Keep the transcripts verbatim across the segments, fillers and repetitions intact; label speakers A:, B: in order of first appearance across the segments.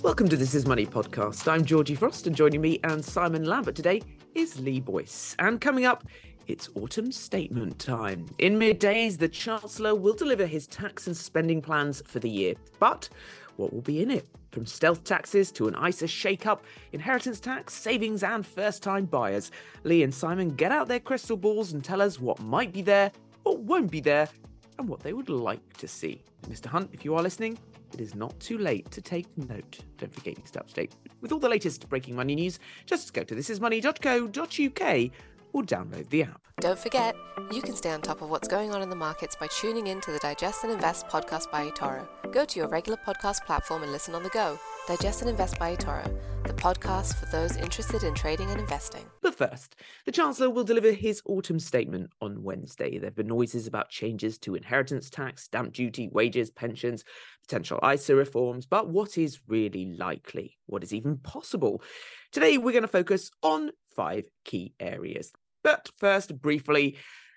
A: Welcome to This Is Money podcast. I'm Georgie Frost, and joining me and Simon Lambert today is Lee Boyce. And coming up, it's autumn statement time. In middays, the Chancellor will deliver his tax and spending plans for the year. But what will be in it? From stealth taxes to an I S A shake-up, inheritance tax, savings and first-time buyers. Lee and Simon get out their crystal balls and tell us what might be there, what won't be there, and what they would like to see. Mister Hunt, if you are listening, it is not too late to take note. Don't forget you stay up to date with all the latest breaking money news. Just go to this is money dot co dot uk or download the app.
B: Don't forget, you can stay on top of what's going on in the markets by tuning in to the Digest and Invest podcast by eToro. Go to your regular podcast platform and listen on the go. Digest and Invest by eToro, the podcast for those interested in trading and investing.
A: But first, the Chancellor will deliver his autumn statement on Wednesday. There have been noises about changes to inheritance tax, stamp duty, wages, pensions, potential I S A reforms, but what is really likely? What is even possible? Today, we're going to focus on five key areas. But first, briefly,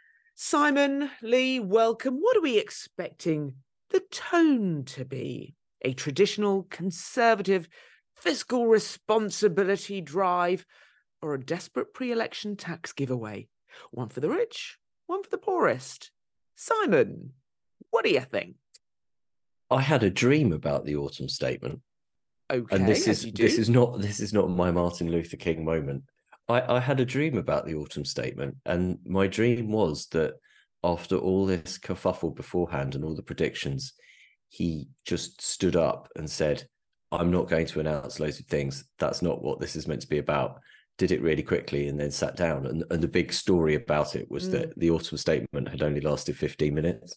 A: Simon, Lee, welcome. What are we expecting the tone to be? A traditional, conservative, fiscal responsibility drive, or a desperate pre-election tax giveaway? One for the rich, one for the poorest. Simon, what do you think?
C: I had a dream about the autumn statement.
A: Okay,
C: and this is
A: as you do.
C: this is not this is not my Martin Luther King moment. I, I had a dream about the autumn statement, and my dream was that after all this kerfuffle beforehand and all the predictions, he just stood up and said, "I'm not going to announce loads of things. That's not what this is meant to be about." Did it really quickly and then sat down. And, and the big story about it was mm. that the autumn statement had only lasted fifteen minutes.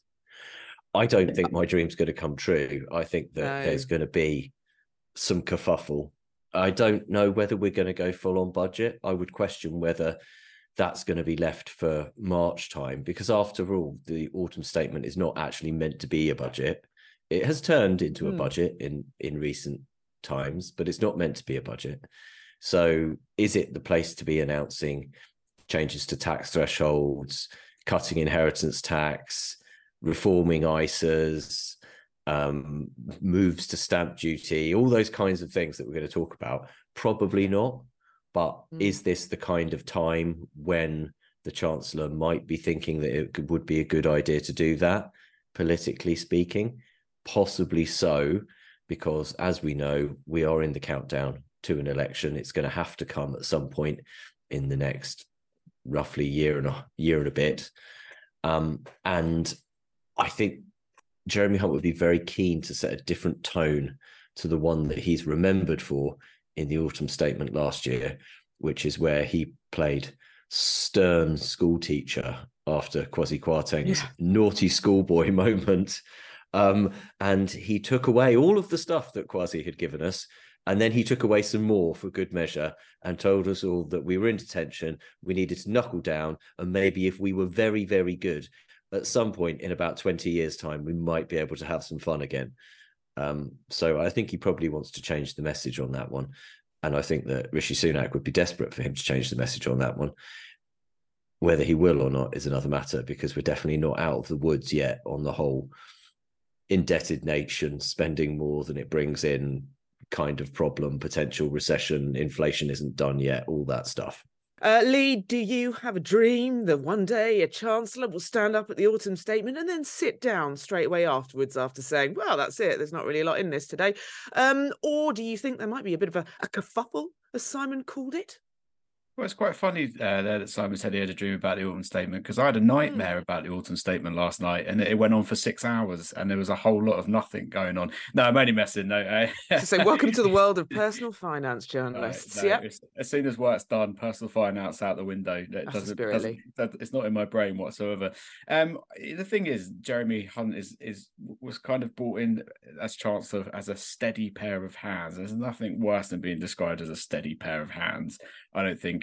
C: I don't think my dream's going to come true. I think that no. there's going to be some kerfuffle. I don't know whether we're going to go full on budget. I would question whether that's going to be left for March time, because after all, the autumn statement is not actually meant to be a budget. It has turned into mm. a budget in, in recent times, but it's not meant to be a budget. So is it the place to be announcing changes to tax thresholds, cutting inheritance tax, reforming I S As, um, moves to stamp duty, all those kinds of things that we're going to talk about? Probably not. But mm. is this the kind of time when the Chancellor might be thinking that it would be a good idea to do that, politically speaking? Possibly so, because as we know, we are in the countdown to an election. It's going to have to come at some point in the next roughly year and a year and a bit. Um, and I think Jeremy Hunt would be very keen to set a different tone to the one that he's remembered for in the autumn statement last year, which is where he played stern school teacher after Kwasi Kwarteng's yeah. naughty schoolboy moment. Um, and he took away all of the stuff that Kwasi had given us. And then he took away some more for good measure and told us all that we were in detention, we needed to knuckle down, and maybe if we were very, very good, at some point in about twenty years' time, we might be able to have some fun again. Um, so I think he probably wants to change the message on that one. And I think that Rishi Sunak would be desperate for him to change the message on that one. Whether he will or not is another matter, because we're definitely not out of the woods yet on the whole indebted nation spending more than it brings in kind of problem, potential recession, inflation isn't done yet, all that stuff.
A: Uh, Lee, do you have a dream that one day a Chancellor will stand up at the autumn statement and then sit down straight away afterwards after saying, well, that's it, there's not really a lot in this today? Um, or do you think there might be a bit of a, a kerfuffle, as Simon called it?
D: Well, it's quite funny uh, there that Simon said he had a dream about the autumn statement, because I had a nightmare mm. about the autumn statement last night, and it went on for six hours, and there was a whole lot of nothing going on. No, I'm only messing. No, uh...
A: so say welcome to the world of personal finance journalists.
D: No, no,
A: yeah,
D: as soon as work's done, personal finance out the window. It doesn't, doesn't, it's not in my brain whatsoever. Um, the thing is, Jeremy Hunt is is was kind of brought in as Chancellor as a steady pair of hands. There's nothing worse than being described as a steady pair of hands. I don't think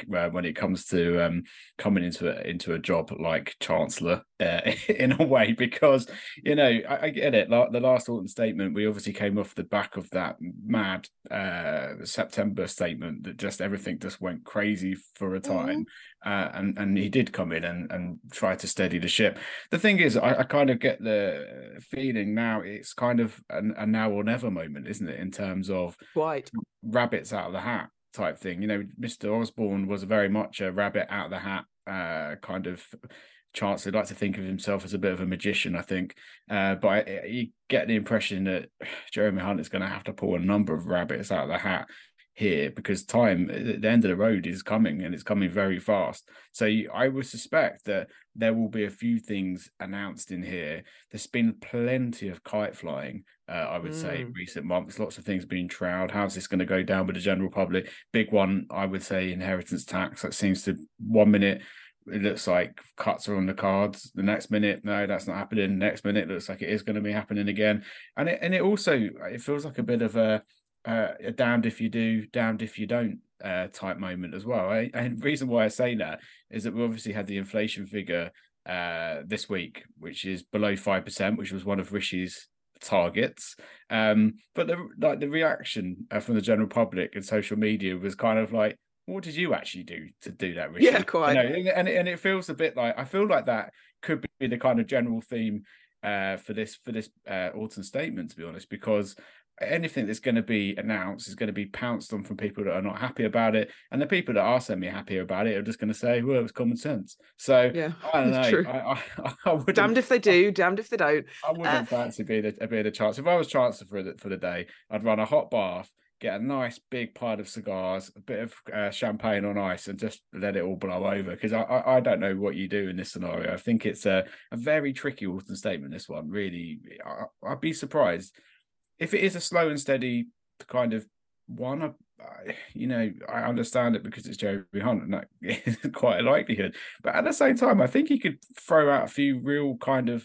D: think, uh, when it comes to um, coming into a, into a job like Chancellor, uh, in a way, because, you know, I, I get it. The last autumn statement, we obviously came off the back of that mad uh, September statement that just everything just went crazy for a time. Mm-hmm. uh, and, and he did come in and, and try to steady the ship. The thing is, I, I kind of get the feeling now it's kind of a, a now or never moment, isn't it, in terms of
A: Quite.
D: rabbits out of the hat type thing. You know, Mister Osborne was very much a rabbit out of the hat uh, kind of Chancellor. I'd like to think of himself as a bit of a magician, I think. Uh, but I, you get the impression that Jeremy Hunt is going to have to pull a number of rabbits out of the hat here, because time at the end of the road is coming, and it's coming very fast. So you, I would suspect that there will be a few things announced in here. There's been plenty of kite flying, uh, I would mm. say, in recent months. Lots of things being trialled. How's this going to go down with the general public? Big one, I would say, inheritance tax. That seems to, one minute it looks like cuts are on the cards. The next minute, no, that's not happening. Next minute, it looks like it is going to be happening again. And it, and it also, it feels like a bit of a, Uh, a damned if you do, damned if you don't uh, type moment as well. I, and the reason why I say that is that we obviously had the inflation figure uh, this week, which is below five percent, which was one of Rishi's targets. Um, but the like the reaction uh, from the general public and social media was kind of like, what did you actually do to do that, Rishi?
A: Yeah, quite.
D: You know, and, and it feels a bit like, I feel like that could be the kind of general theme uh, for this for this uh, autumn statement, to be honest, because anything that's going to be announced is going to be pounced on from people that are not happy about it, and the people that are semi-happy about it are just going to say, well, it was common sense. So
A: yeah,
D: I don't know.
A: True.
D: I, I, I wouldn't,
A: damned if they do, I, damned if they don't.
D: I wouldn't uh, fancy being a, being a chancellor. If I was chancellor for the, for the day, I'd run a hot bath, get a nice big pile of cigars, a bit of uh, champagne on ice, and just let it all blow over. Because I, I, I don't know what you do in this scenario. I think it's a, a very tricky autumn statement, this one. Really, I, I'd be surprised if it is a slow and steady kind of one. I, you know, I understand it because it's Jeremy Hunt, and that is quite a likelihood. But at the same time, I think he could throw out a few real kind of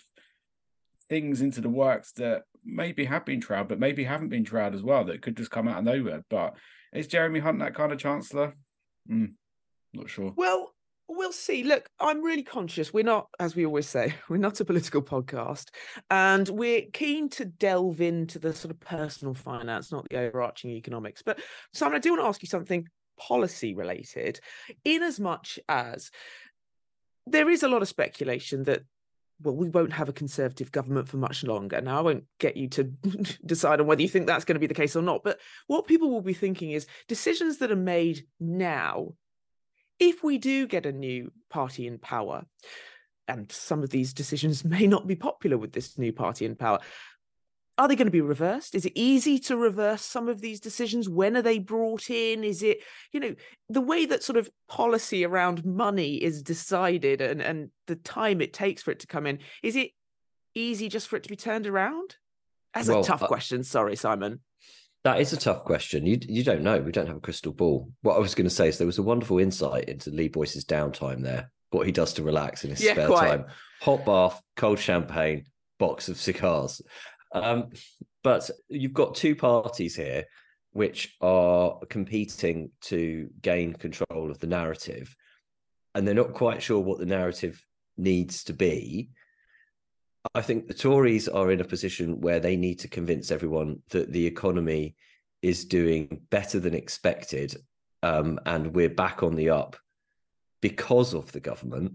D: things into the works that maybe have been trialled, but maybe haven't been trialled as well, that could just come out of nowhere. But is Jeremy Hunt that kind of chancellor? Mm, not sure.
A: Well, we'll see. Look, I'm really conscious. We're not, as we always say, we're not a political podcast, and we're keen to delve into the sort of personal finance, not the overarching economics. But Simon, I do want to ask you something policy related, in as much as there is a lot of speculation that, well, we won't have a Conservative government for much longer. Now, I won't get you to decide on whether you think that's going to be the case or not, but what people will be thinking is decisions that are made now, if we do get a new party in power, and some of these decisions may not be popular with this new party in power, are they going to be reversed? Is it easy to reverse some of these decisions? When are they brought in? Is it, you know, the way that sort of policy around money is decided, and, and the time it takes for it to come in, is it easy just for it to be turned around? That's well, a tough uh, question. Sorry, Simon.
C: That is a tough question. You you don't know. We don't have a crystal ball. What I was going to say is there was a wonderful insight into Lee Boyce's downtime there, what he does to relax in his yeah, spare quite. time. Hot bath, cold champagne, box of cigars. Um, but you've got two parties here which are competing to gain control of the narrative, and they're not quite sure what the narrative needs to be. I think the Tories are in a position where they need to convince everyone that the economy is doing better than expected, um, and we're back on the up because of the government,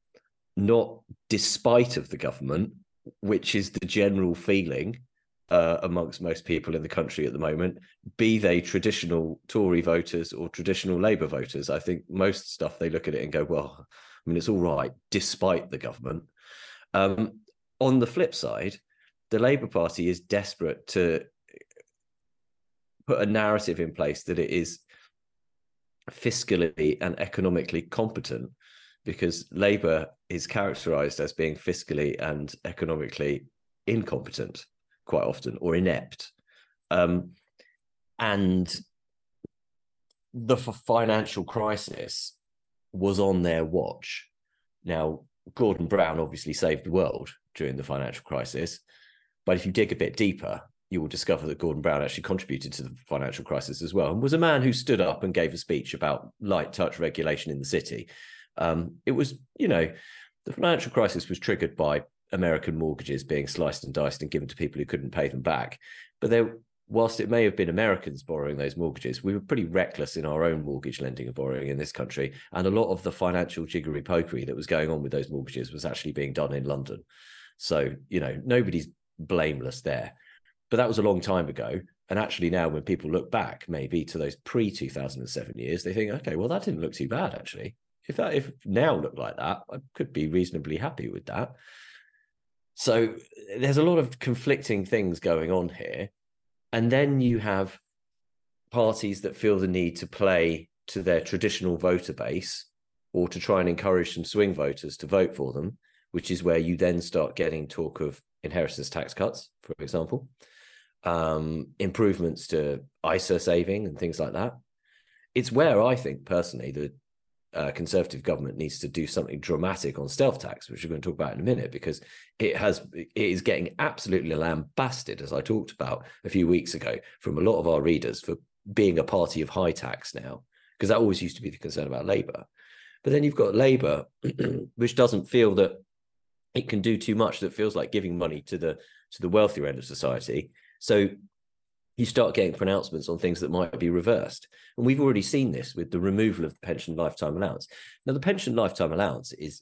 C: not despite of the government, which is the general feeling uh, amongst most people in the country at the moment, be they traditional Tory voters or traditional Labour voters. I think most stuff, they look at it and go, well, I mean, it's all right, despite the government. Um, on the flip side, the Labour Party is desperate to put a narrative in place that it is fiscally and economically competent, because Labour is characterised as being fiscally and economically incompetent quite often, or inept. Um, and the financial crisis was on their watch. Now, Gordon Brown obviously saved the world during the financial crisis, but if you dig a bit deeper, you will discover that Gordon Brown actually contributed to the financial crisis as well, and was a man who stood up and gave a speech about light touch regulation in the city. Um, it was, you know, the financial crisis was triggered by American mortgages being sliced and diced and given to people who couldn't pay them back. But there, whilst it may have been Americans borrowing those mortgages, we were pretty reckless in our own mortgage lending and borrowing in this country. And a lot of the financial jiggery-pokery that was going on with those mortgages was actually being done in London. So, you know, nobody's blameless there. But that was a long time ago. And actually now when people look back maybe to those pre two thousand seven years, they think, okay, well, that didn't look too bad, actually. If that if now looked like that, I could be reasonably happy with that. So there's a lot of conflicting things going on here. And then you have parties that feel the need to play to their traditional voter base or to try and encourage some swing voters to vote for them, which is where you then start getting talk of inheritance tax cuts, for example, um, improvements to I S A saving and things like that. It's where I think personally the uh, Conservative government needs to do something dramatic on stealth tax, which we're going to talk about in a minute, because it has it is getting absolutely lambasted, as I talked about a few weeks ago, from a lot of our readers for being a party of high tax now, because that always used to be the concern about Labour. But then you've got Labour, which doesn't feel that it can do too much, that feels like giving money to the to the wealthier end of society. So you start getting pronouncements on things that might be reversed. And we've already seen this with the removal of the pension lifetime allowance. Now, the pension lifetime allowance is,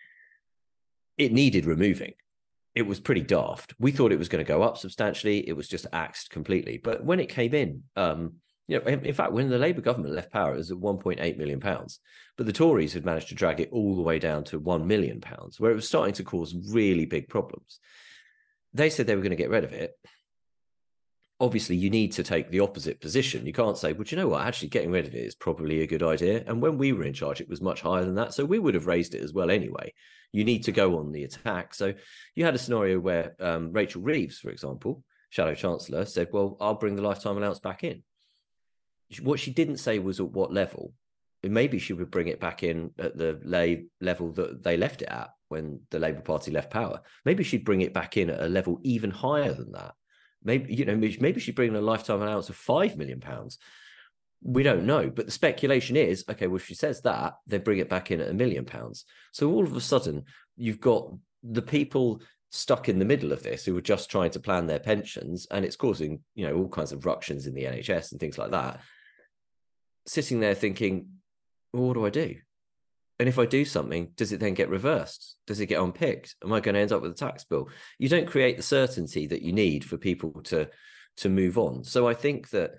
C: it needed removing. It was pretty daft. We thought it was going to go up substantially. It was just axed completely. But when it came in, um, you know, in, in fact, when the Labour government left power, it was at one point eight million pounds. But the Tories had managed to drag it all the way down to one million pounds, where it was starting to cause really big problems. They said they were going to get rid of it. Obviously, you need to take the opposite position. You can't say, well, do you know what? Actually, getting rid of it is probably a good idea. And when we were in charge, it was much higher than that. So we would have raised it as well anyway. You need to go on the attack. So you had a scenario where um, Rachel Reeves, for example, Shadow Chancellor, said, well, I'll bring the lifetime allowance back in. What she didn't say was at what level. Maybe she would bring it back in at the lay level that they left it at when the Labour Party left power. Maybe she'd bring it back in at a level even higher than that. Maybe, you know, maybe she'd bring in a lifetime allowance of five million pounds. We don't know. But the speculation is, okay, well, if she says that, they bring it back in at a million pounds. So all of a sudden, you've got the people stuck in the middle of this who are just trying to plan their pensions, and it's causing, you know, all kinds of ructions in the N H S and things like that, sitting there thinking, well, what do I do? And if I do something, does it then get reversed? Does it get unpicked? Am I going to end up with a tax bill? You don't create the certainty that you need for people to, to move on. So I think that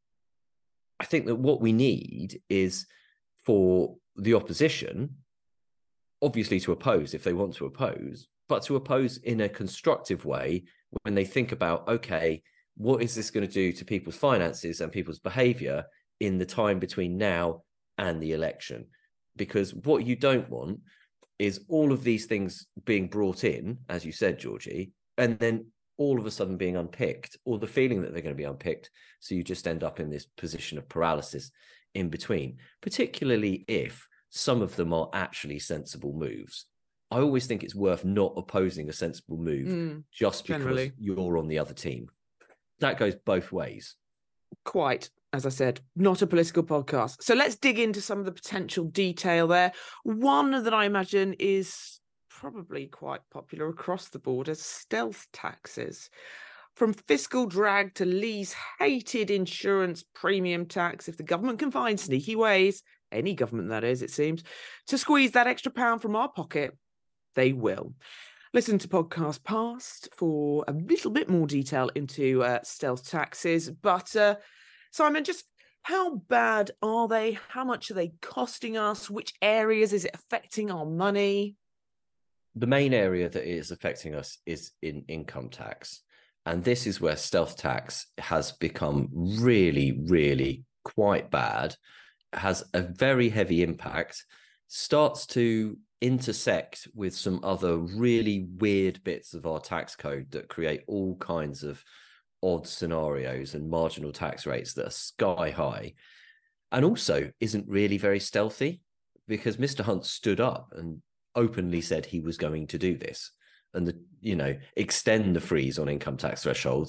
C: I think that what we need is for the opposition, obviously to oppose if they want to oppose, but to oppose in a constructive way when they think about, okay, what is this going to do to people's finances and people's behaviour in the time between now and the election? Because what you don't want is all of these things being brought in, as you said, Georgie, and then all of a sudden being unpicked, or the feeling that they're going to be unpicked. So you just end up in this position of paralysis in between, particularly if some of them are actually sensible moves. I always think it's worth not opposing a sensible move mm, just because generally. You're on the other team. That goes both ways.
A: Quite. As I said, not a political podcast. So let's dig into some of the potential detail there. One that I imagine is probably quite popular across the board as stealth taxes. From fiscal drag to Lee's hated insurance premium tax, if the government can find sneaky ways, any government that is, it seems, to squeeze that extra pound from our pocket, they will. Listen to Podcast Past for a little bit more detail into uh, stealth taxes. But uh, Simon, just how bad are they? How much are they costing us? Which areas is it affecting our money?
C: The main area that is affecting us is in income tax. And this is where stealth tax has become really, really quite bad, has a very heavy impact, starts to intersect with some other really weird bits of our tax code that create all kinds of odd scenarios and marginal tax rates that are sky high, and also isn't really very stealthy, because Mister Hunt stood up and openly said he was going to do this and the, you know, extend the freeze on income tax thresholds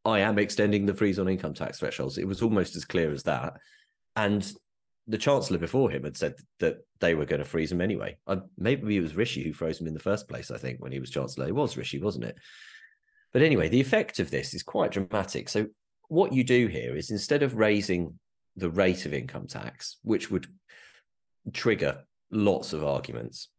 C: I am extending the freeze on income tax thresholds. It was almost as clear as that. And the Chancellor before him had said that they were going to freeze them anyway. I, maybe it was Rishi who froze them in the first place, I think, when he was Chancellor. It was Rishi, wasn't it? But anyway, the effect of this is quite dramatic. So what you do here is, instead of raising the rate of income tax, which would trigger lots of arguments,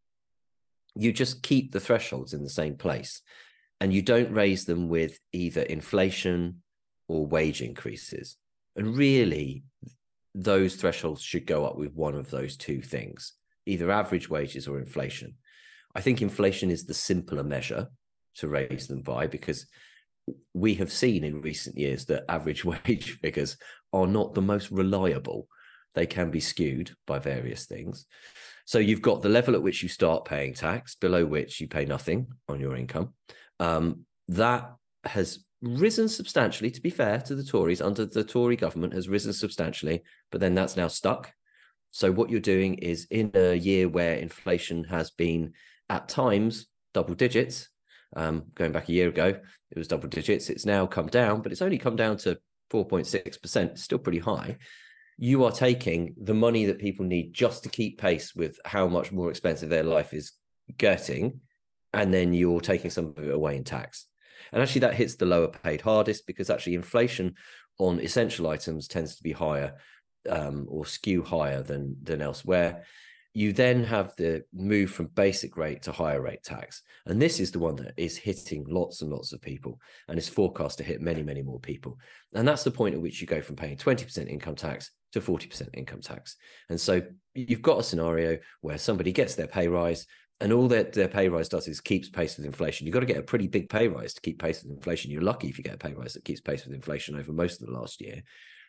C: you just keep the thresholds in the same place, and you don't raise them with either inflation or wage increases. And really, those thresholds should go up with one of those two things, either average wages or inflation. I think inflation is the simpler measure to raise them by, because we have seen in recent years that average wage figures are not the most reliable. They can be skewed by various things. So you've got the level at which you start paying tax, below which you pay nothing on your income. Um, that has risen substantially, to be fair to the Tories, under the Tory government has risen substantially, but then that's now stuck. So what you're doing is, in a year where inflation has been at times double digits, um, going back a year ago, it was double digits. It's now come down, but it's only come down to four point six percent, still pretty high. You are taking the money that people need just to keep pace with how much more expensive their life is getting, and then you're taking some of it away in tax. And actually that hits the lower paid hardest, because actually inflation on essential items tends to be higher um, or skew higher than, than elsewhere. You then have the move from basic rate to higher rate tax. And this is the one that is hitting lots and lots of people, and is forecast to hit many, many more people. And that's the point at which you go from paying twenty percent income tax to forty percent income tax. And so you've got a scenario where somebody gets their pay rise, and all that their pay rise does is keeps pace with inflation. You've got to get a pretty big pay rise to keep pace with inflation. You're lucky if you get a pay rise that keeps pace with inflation over most of the last year.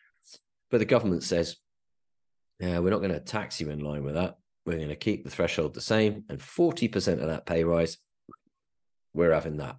C: But the government says, yeah, we're not going to tax you in line with that. We're going to keep the threshold the same, and forty percent of that pay rise, we're having that.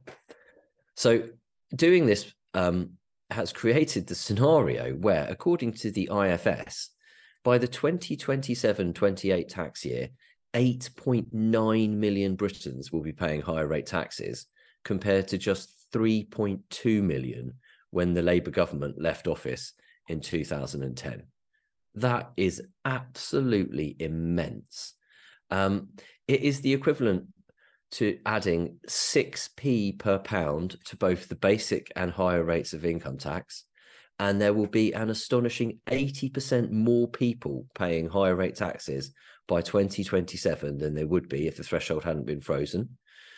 C: So doing this um, has created the scenario where, according to the I F S, by the twenty twenty-seven twenty-eight tax year, eight point nine million Britons will be paying higher rate taxes, compared to just three point two million when the Labour government left office in two thousand ten. That is absolutely immense. Um, it is the equivalent to adding six p per pound to both the basic and higher rates of income tax. And there will be an astonishing eighty percent more people paying higher rate taxes by twenty twenty-seven than there would be if the threshold hadn't been frozen.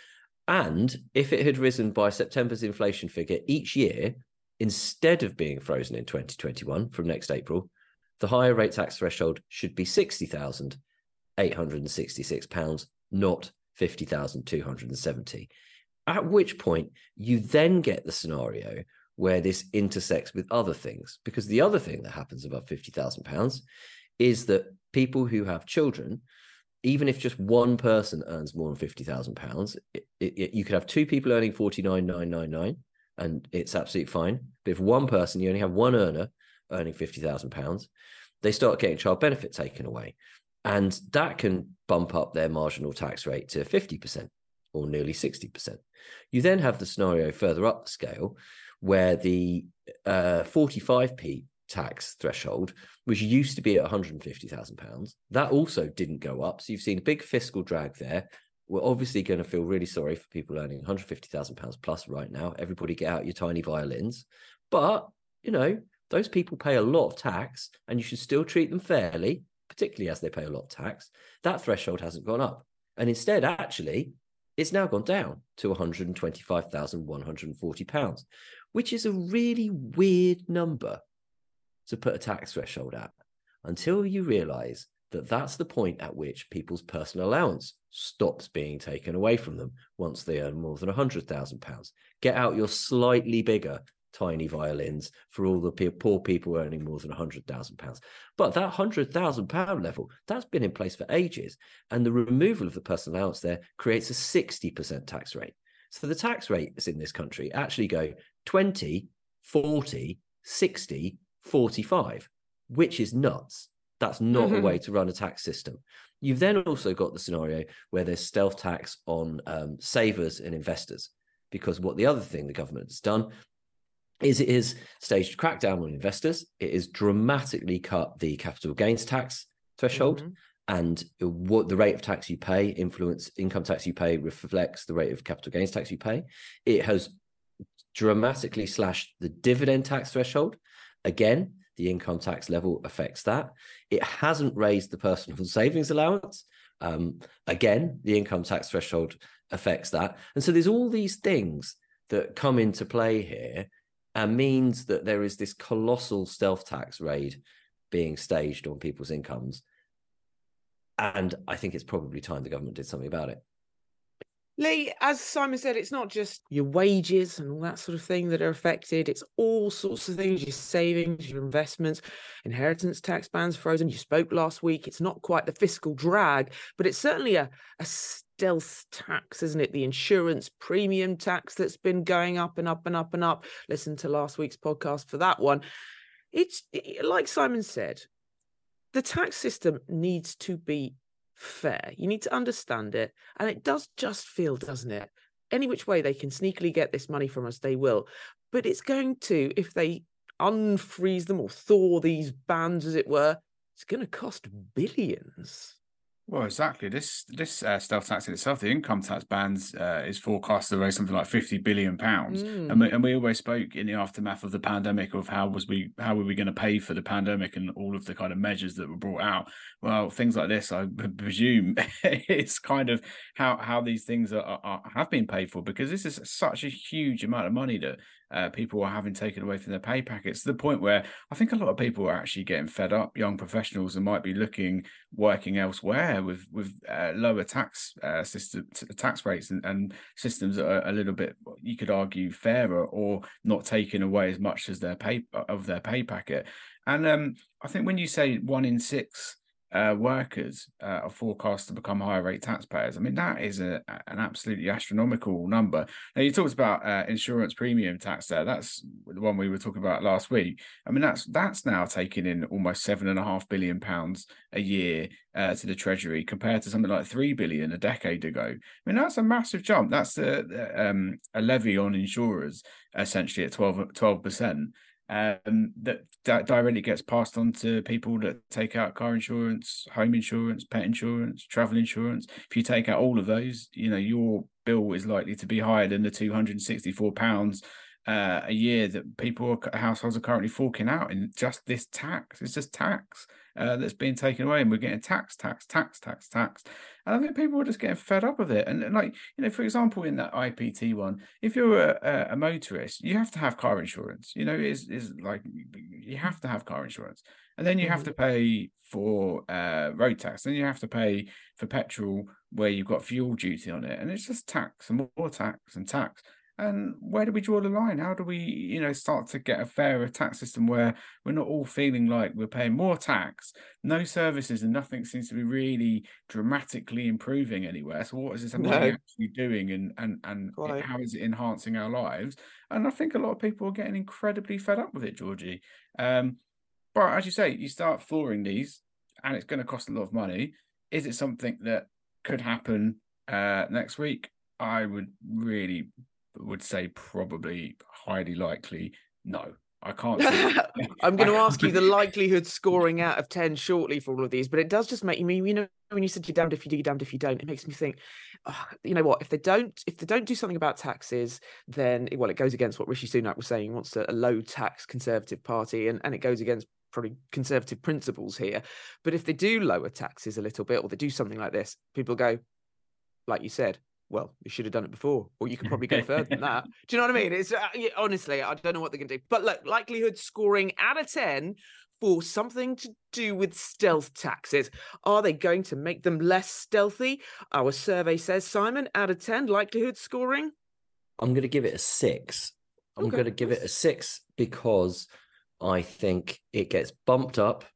C: And if it had risen by September's inflation figure each year, instead of being frozen in twenty twenty-one from next April, the higher rate tax threshold should be sixty thousand eight hundred sixty-six pounds, not fifty thousand two hundred seventy. At which point you then get the scenario where this intersects with other things, because the other thing that happens above fifty thousand pounds is that people who have children, even if just one person earns more than fifty thousand pounds, it, it, you could have two people earning forty-nine thousand nine hundred ninety-nine, and it's absolutely fine. But if one person, you only have one earner earning fifty thousand pounds, they start getting child benefit taken away. And that can bump up their marginal tax rate to fifty percent or nearly sixty percent. You then have the scenario further up the scale where the uh, forty-five p tax threshold, which used to be at one hundred fifty thousand pounds, that also didn't go up. So you've seen a big fiscal drag there. We're obviously going to feel really sorry for people earning one hundred fifty thousand pounds plus right now. Everybody get out your tiny violins. But, you know, those people pay a lot of tax, and you should still treat them fairly, particularly as they pay a lot of tax. That threshold hasn't gone up. And instead, actually, it's now gone down to one hundred twenty-five thousand one hundred forty pounds, which is a really weird number to put a tax threshold at, until you realise that that's the point at which people's personal allowance stops being taken away from them once they earn more than one hundred thousand pounds. Get out your slightly bigger tiny violins for all the poor people earning more than one hundred thousand pounds. But that one hundred thousand pound level, that's been in place for ages. And the removal of the personal allowance there creates a sixty percent tax rate. So the tax rates in this country actually go twenty, forty, sixty, forty-five, which is nuts. That's not mm-hmm. a way to run a tax system. You've then also got the scenario where there's stealth tax on um, savers and investors, because what the other thing the government has done is it is staged to crack down on investors. It is dramatically cut the capital gains tax threshold. Mm-hmm. And what the rate of tax you pay, influence income tax you pay reflects the rate of capital gains tax you pay. It has dramatically slashed the dividend tax threshold. Again, the income tax level affects that. It hasn't raised the personal savings allowance. Um, again, the income tax threshold affects that. And so there's all these things that come into play here and means that there is this colossal stealth tax raid being staged on people's incomes. And I think it's probably time the government did something about it.
A: Lee, as Simon said, it's not just your wages and all that sort of thing that are affected. It's all sorts of things, your savings, your investments, inheritance tax bans frozen. You spoke last week. It's not quite the fiscal drag, but it's certainly a, a stealth tax, isn't it? The insurance premium tax that's been going up and up and up and up. Listen to last week's podcast for that one. It's like Simon said, the tax system needs to be fair. You need to understand it. And it does just feel, doesn't it? Any which way they can sneakily get this money from us, they will. But it's going to, if they unfreeze them or thaw these bans, as it were, it's going to cost billions.
D: Well, exactly. This this uh, stealth tax in itself, the income tax bans, uh, is forecast to raise something like fifty billion pounds, mm. and we, and we always spoke in the aftermath of the pandemic of how was we how were we going to pay for the pandemic and all of the kind of measures that were brought out. Well, things like this, I presume, it's kind of how how these things are, are have been paid for, because this is such a huge amount of money that uh, people are having taken away from their pay packets, to the point where I think a lot of people are actually getting fed up. Young professionals and might be looking working elsewhere with with uh, lower tax uh, system tax rates and, and systems that are a little bit, you could argue, fairer, or not taking away as much as their pay of their pay packet. And um, I think when you say one in six uh, workers uh, are forecast to become higher rate taxpayers, I mean, that is a, an absolutely astronomical number. Now, you talked about uh, insurance premium tax there. That's the one we were talking about last week. I mean, that's that's now taking in almost seven and a half billion pounds a year uh, to the Treasury, compared to something like three billion a decade ago. I mean, that's a massive jump. That's a, um, a levy on insurers, essentially at twelve percent. Um, that, that directly gets passed on to people that take out car insurance, home insurance, pet insurance, travel insurance. If you take out all of those, you know, your bill is likely to be higher than the two hundred sixty-four pounds uh, a year that people, households are currently forking out in just this tax. It's just tax uh, that's being taken away, and we're getting tax, tax, tax, tax, tax. And I think people are just getting fed up with it. And, and like, you know, for example, in that I P T one, if you're a, a motorist, you have to have car insurance. You know, is is like, you have to have car insurance. And then you have to pay for uh, road tax. Then you have to pay for petrol where you've got fuel duty on it. And it's just tax and more tax and tax. And where do we draw the line? How do we, you know, start to get a fairer tax system where we're not all feeling like we're paying more tax, no services, and nothing seems to be really dramatically improving anywhere? So what is this money no. actually doing, and and and Quite. how is it enhancing our lives? And I think a lot of people are getting incredibly fed up with it, Georgie. Um, but as you say, you start flooring these, and it's going to cost a lot of money. Is it something that could happen uh, next week? I would really would say probably highly likely no. I can't see
A: I'm going to ask you the likelihood scoring out of ten shortly for all of these, but it does just make you mean, you know, when you said you're damned if you do, you're damned if you don't, it makes me think, oh, you know what, if they don't if they don't do something about taxes, then, well, it goes against what Rishi Sunak was saying. He wants a, a low tax Conservative Party, and, and it goes against probably Conservative principles here. But if they do lower taxes a little bit, or they do something like this, people go, like you said, well, you should have done it before, or you can probably go further than that. Do you know what I mean? It's uh, honestly, I don't know what they can do. But look, likelihood scoring out of ten for something to do with stealth taxes. Are they going to make them less stealthy? Our survey says, Simon, out of ten, likelihood scoring?
C: I'm going to give it a six. I'm okay. going to give it a six because I think it gets bumped up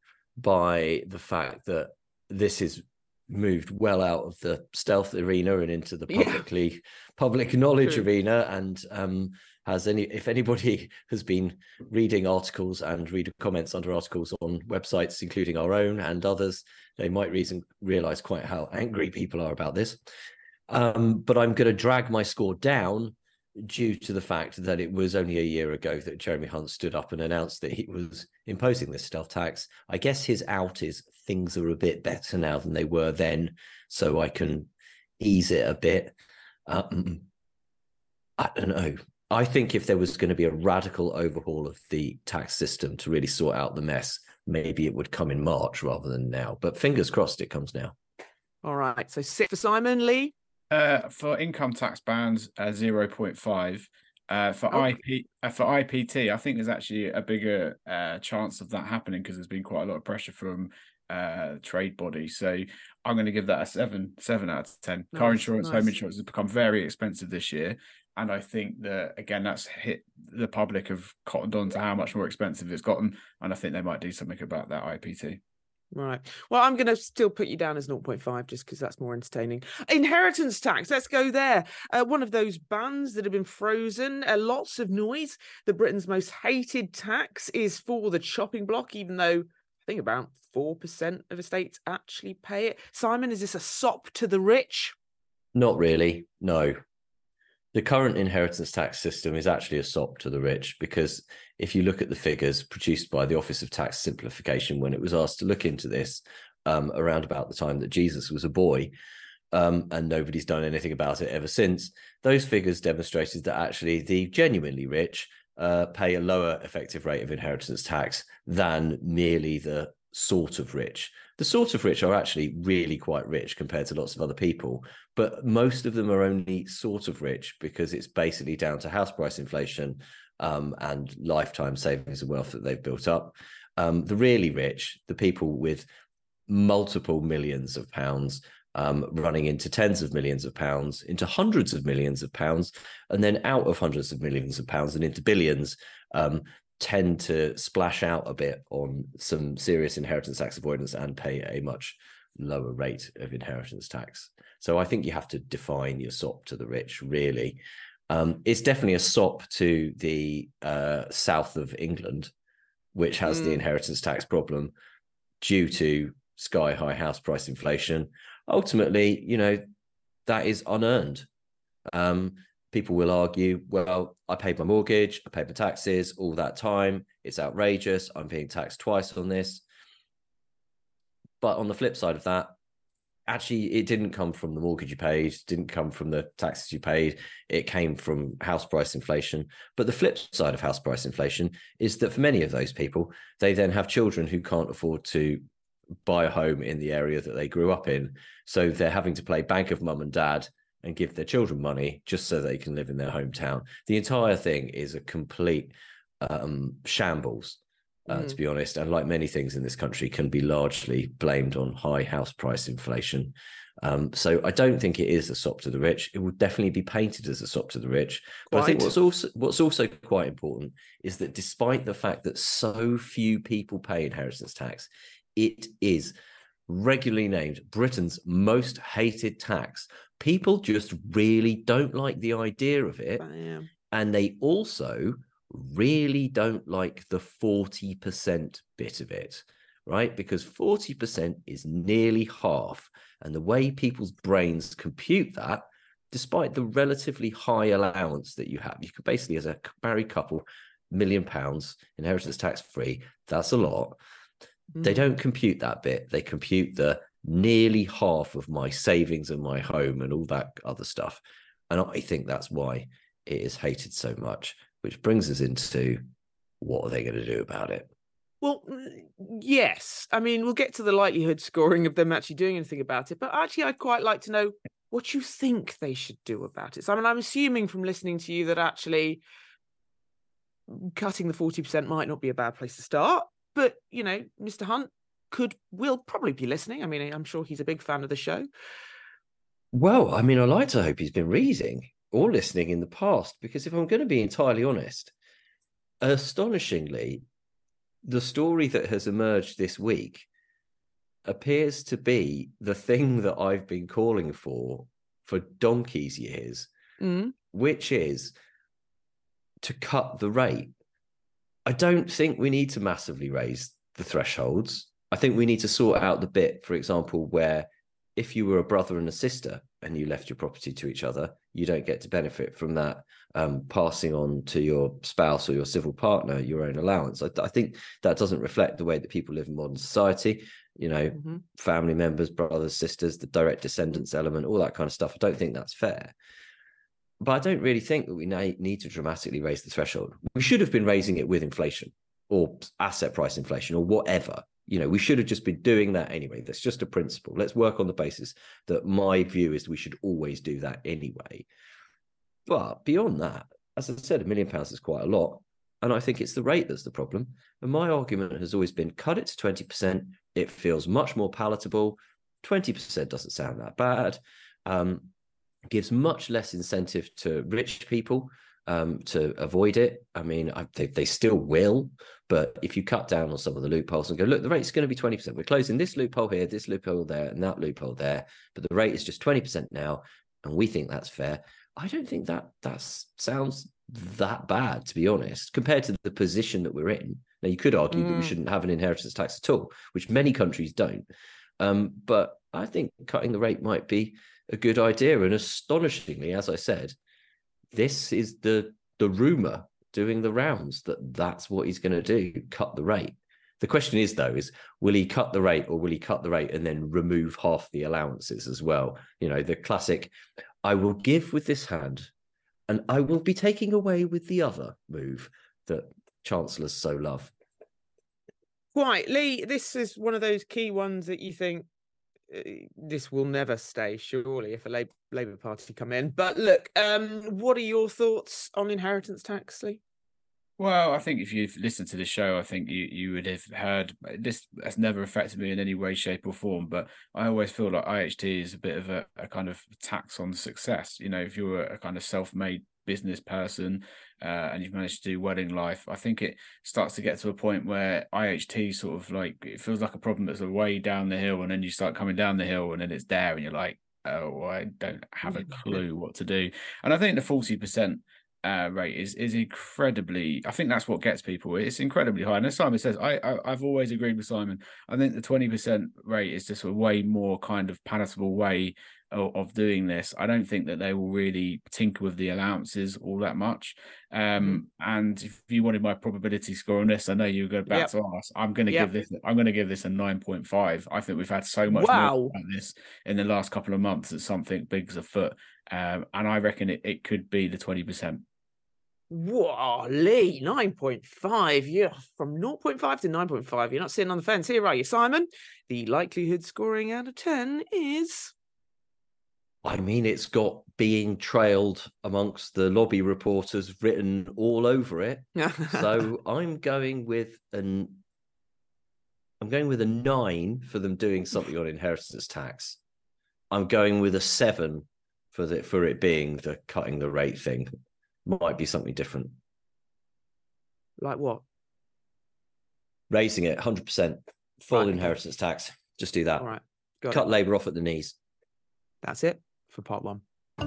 C: by the fact that this is moved well out of the stealth arena and into the publicly yeah. public knowledge True. arena, and um has any if anybody has been reading articles and reading comments under articles on websites, including our own and others, they might reason realize quite how angry people are about this. Um but I'm going to drag my score down due to the fact that it was only a year ago that Jeremy Hunt stood up and announced that he was imposing this stealth tax. I guess his out is things are a bit better now than they were then, so I can ease it a bit. Um, I don't know. I think if there was going to be a radical overhaul of the tax system to really sort out the mess, maybe it would come in March rather than now. But fingers crossed it comes now.
A: All right. So sit for Simon, Lee?
D: Uh, for income tax bands, uh, zero point five. Uh, for okay. I P uh, for I P T, I think there's actually a bigger uh, chance of that happening because there's been quite a lot of pressure from uh, trade bodies. So I'm going to give that a seven, seven out of ten. Nice, Car insurance, nice. Home insurance has become very expensive this year. And I think that, again, that's hit the public have cottoned on to how much more expensive it's gotten. And I think they might do something about that I P T.
A: Right. Well, I'm going to still put you down as zero point five just because that's more entertaining. Inheritance tax. Let's go there. Uh, one of those bans that have been frozen. Uh, lots of noise. The Britain's most hated tax is for the chopping block, even though I think about four percent of estates actually pay it. Simon, is this a sop to the rich?
C: Not really. No. The current inheritance tax system is actually a sop to the rich because if you look at the figures produced by the Office of Tax Simplification when it was asked to look into this um, around about the time that Jesus was a boy, um, and nobody's done anything about it ever since, those figures demonstrated that actually the genuinely rich uh, pay a lower effective rate of inheritance tax than merely the sort of rich. The sort of rich are actually really quite rich compared to lots of other people, but most of them are only sort of rich because it's basically down to house price inflation um, and lifetime savings and wealth that they've built up. Um, the really rich, the people with multiple millions of pounds um, running into tens of millions of pounds, into hundreds of millions of pounds, and then out of hundreds of millions of pounds and into billions, um, tend to splash out a bit on some serious inheritance tax avoidance and pay a much lower rate of inheritance tax. So I think you have to define your sop to the rich, really. Um, it's definitely a sop to the uh, south of England, which has mm. the inheritance tax problem due to sky-high house price inflation. Ultimately, you know, that is unearned. Um, People will argue, well, I paid my mortgage, I paid my taxes all that time. It's outrageous. I'm being taxed twice on this. But on the flip side of that, actually, it didn't come from the mortgage you paid, didn't come from the taxes you paid. It came from house price inflation. But the flip side of house price inflation is that for many of those people, they then have children who can't afford to buy a home in the area that they grew up in. So they're having to play bank of mum and dad and give their children money just so they can live in their hometown. The entire thing is a complete um, shambles, uh, mm. to be honest. And like many things in this country can be largely blamed on high house price inflation. Um, so I don't think it is a sop to the rich. It would definitely be painted as a sop to the rich. But quite. I think what's also, what's also quite important is that despite the fact that so few people pay inheritance tax, it is regularly named Britain's most hated tax. People just really don't like the idea of it.
A: Bam.
C: And they also really don't like the forty percent bit of it, right? Because forty percent is nearly half. And the way people's brains compute that, despite the relatively high allowance that you have, you could basically, as a married couple, million pounds inheritance tax free, that's a lot. Mm. They don't compute that bit. They compute the nearly half of my savings and my home and all that other stuff. And I think that's why it is hated so much, which brings us into what are they going to do about it?
A: Well, yes. I mean, we'll get to the likelihood scoring of them actually doing anything about it. But actually, I'd quite like to know what you think they should do about it. So, I mean, I'm assuming from listening to you that actually cutting the forty percent might not be a bad place to start. But, you know, Mister Hunt could, will probably be listening. I mean, I'm sure he's a big fan of the show.
C: Well, I mean, I like to hope he's been reading or listening in the past, because if I'm going to be entirely honest, astonishingly, the story that has emerged this week appears to be the thing that I've been calling for for donkey's years, mm. which is to cut the rate. I don't think we need to massively raise the thresholds. I think we need to sort out the bit, for example, where if you were a brother and a sister and you left your property to each other, you don't get to benefit from that um, passing on to your spouse or your civil partner your own allowance. I, I think that doesn't reflect the way that people live in modern society. You know, mm-hmm. family members, brothers, sisters, the direct descendants element, all that kind of stuff. I don't think that's fair. But I don't really think that we need to dramatically raise the threshold. We should have been raising it with inflation or asset price inflation or whatever. You know, we should have just been doing that anyway. That's just a principle. Let's work on the basis that my view is we should always do that anyway. But beyond that, as I said, a million pounds is quite a lot. And I think it's the rate that's the problem. And my argument has always been cut it to twenty percent. It feels much more palatable. twenty percent doesn't sound that bad. Um, gives much less incentive to rich people um, to avoid it. I mean, I, they, they still will, but if you cut down on some of the loopholes and go, look, the rate's going to be twenty percent. We're closing this loophole here, this loophole there, and that loophole there, but the rate is just twenty percent now, and we think that's fair. I don't think that that sounds that bad, to be honest, compared to the position that we're in. Now, you could argue mm. that we shouldn't have an inheritance tax at all, which many countries don't. Um, but I think cutting the rate might be a good idea. And astonishingly, as I said, this is the the rumor doing the rounds that that's what he's going to do, cut the rate. The question is, though, is will he cut the rate or will he cut the rate and then remove half the allowances as well? You know, the classic, I will give with this hand and I will be taking away with the other move that chancellors so love.
A: Right, Lee, this is one of those key ones that you think uh, this will never stay, surely, if a Labour, Labour Party come in. But look, um, what are your thoughts on inheritance tax, Lee?
D: Well, I think if you've listened to the show, I think you, you would have heard this has never affected me in any way, shape or form. But I always feel like I H T is a bit of a, a kind of tax on success. You know, if you're a kind of self-made business person uh, and you've managed to do well in life, I think it starts to get to a point where I H T sort of like, it feels like a problem that's way down the hill, and then you start coming down the hill and then it's there and you're like, oh, I don't have a clue what to do. And I think the forty percent Uh, rate is is incredibly, I think that's what gets people. It's incredibly high. And as Simon says, I, I I've always agreed with Simon. I think the twenty percent rate is just a way more kind of palatable way of, of doing this. I don't think that they will really tinker with the allowances all that much. Um, mm-hmm. And if you wanted my probability score on this, I know you were about yep. to ask. I'm going to yep. give this. I'm going to give this a nine point five. I think we've had so much
A: wow.
D: more about this in the last couple of months that something big's afoot. Um, and I reckon it, it could be the twenty percent.
A: Whoa, Lee, nine point five. Yeah, from zero point five to nine point five. You're not sitting on the fence here, are you, Simon? The likelihood scoring out of ten is...
C: I mean, it's got being trailed amongst the lobby reporters written all over it. So I'm going with an... I'm going with a nine for them doing something on inheritance tax. I'm going with a seven for the for it being the cutting the rate thing. Might be something different.
A: Like what?
C: Raising it one hundred percent, full
A: right,
C: inheritance
A: okay.
C: tax. Just do that.
A: All right. Got
C: Cut
A: it.
C: Labour off at the knees.
A: That's it for part one.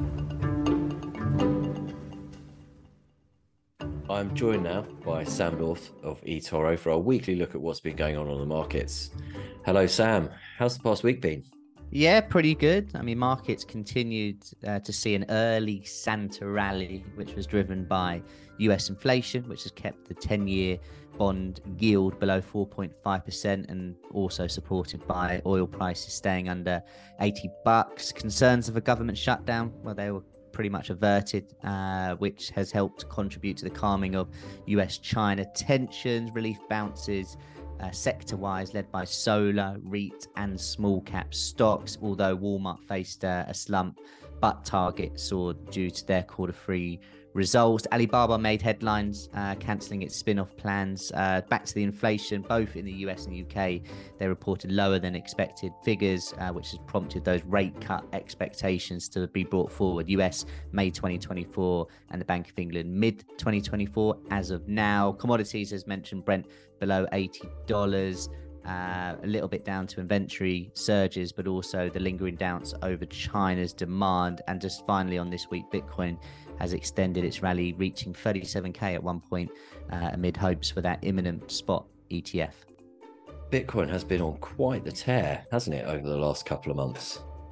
C: I'm joined now by Sam North of eToro for our weekly look at what's been going on on the markets. Hello, Sam. How's the past week been?
E: Yeah, pretty good. I mean, markets continued uh, to see an early Santa rally, which was driven by U S inflation, which has kept the ten-year bond yield below four point five percent, and also supported by oil prices staying under eighty bucks. Concerns of a government shutdown, well, they were pretty much averted, uh, which has helped contribute to the calming of U S China tensions, relief bounces, Uh, sector-wise, led by solar, REIT and small cap stocks, although Walmart faced uh, a slump, but Target saw due to their quarter three results. Alibaba made headlines, uh, cancelling its spin-off plans. Uh, back to the inflation, both in the U S and U K, they reported lower than expected figures, uh, which has prompted those rate cut expectations to be brought forward. U S May twenty twenty-four and the Bank of England mid twenty twenty-four as of now. Commodities, as mentioned, Brent below eighty dollars. Uh, a little bit down to inventory surges, but also the lingering doubts over China's demand. And just finally on this week, Bitcoin has extended its rally, reaching thirty-seven K at one point uh, amid hopes for that imminent spot E T F.
C: Bitcoin has been on quite the tear, hasn't it, over the last couple of months?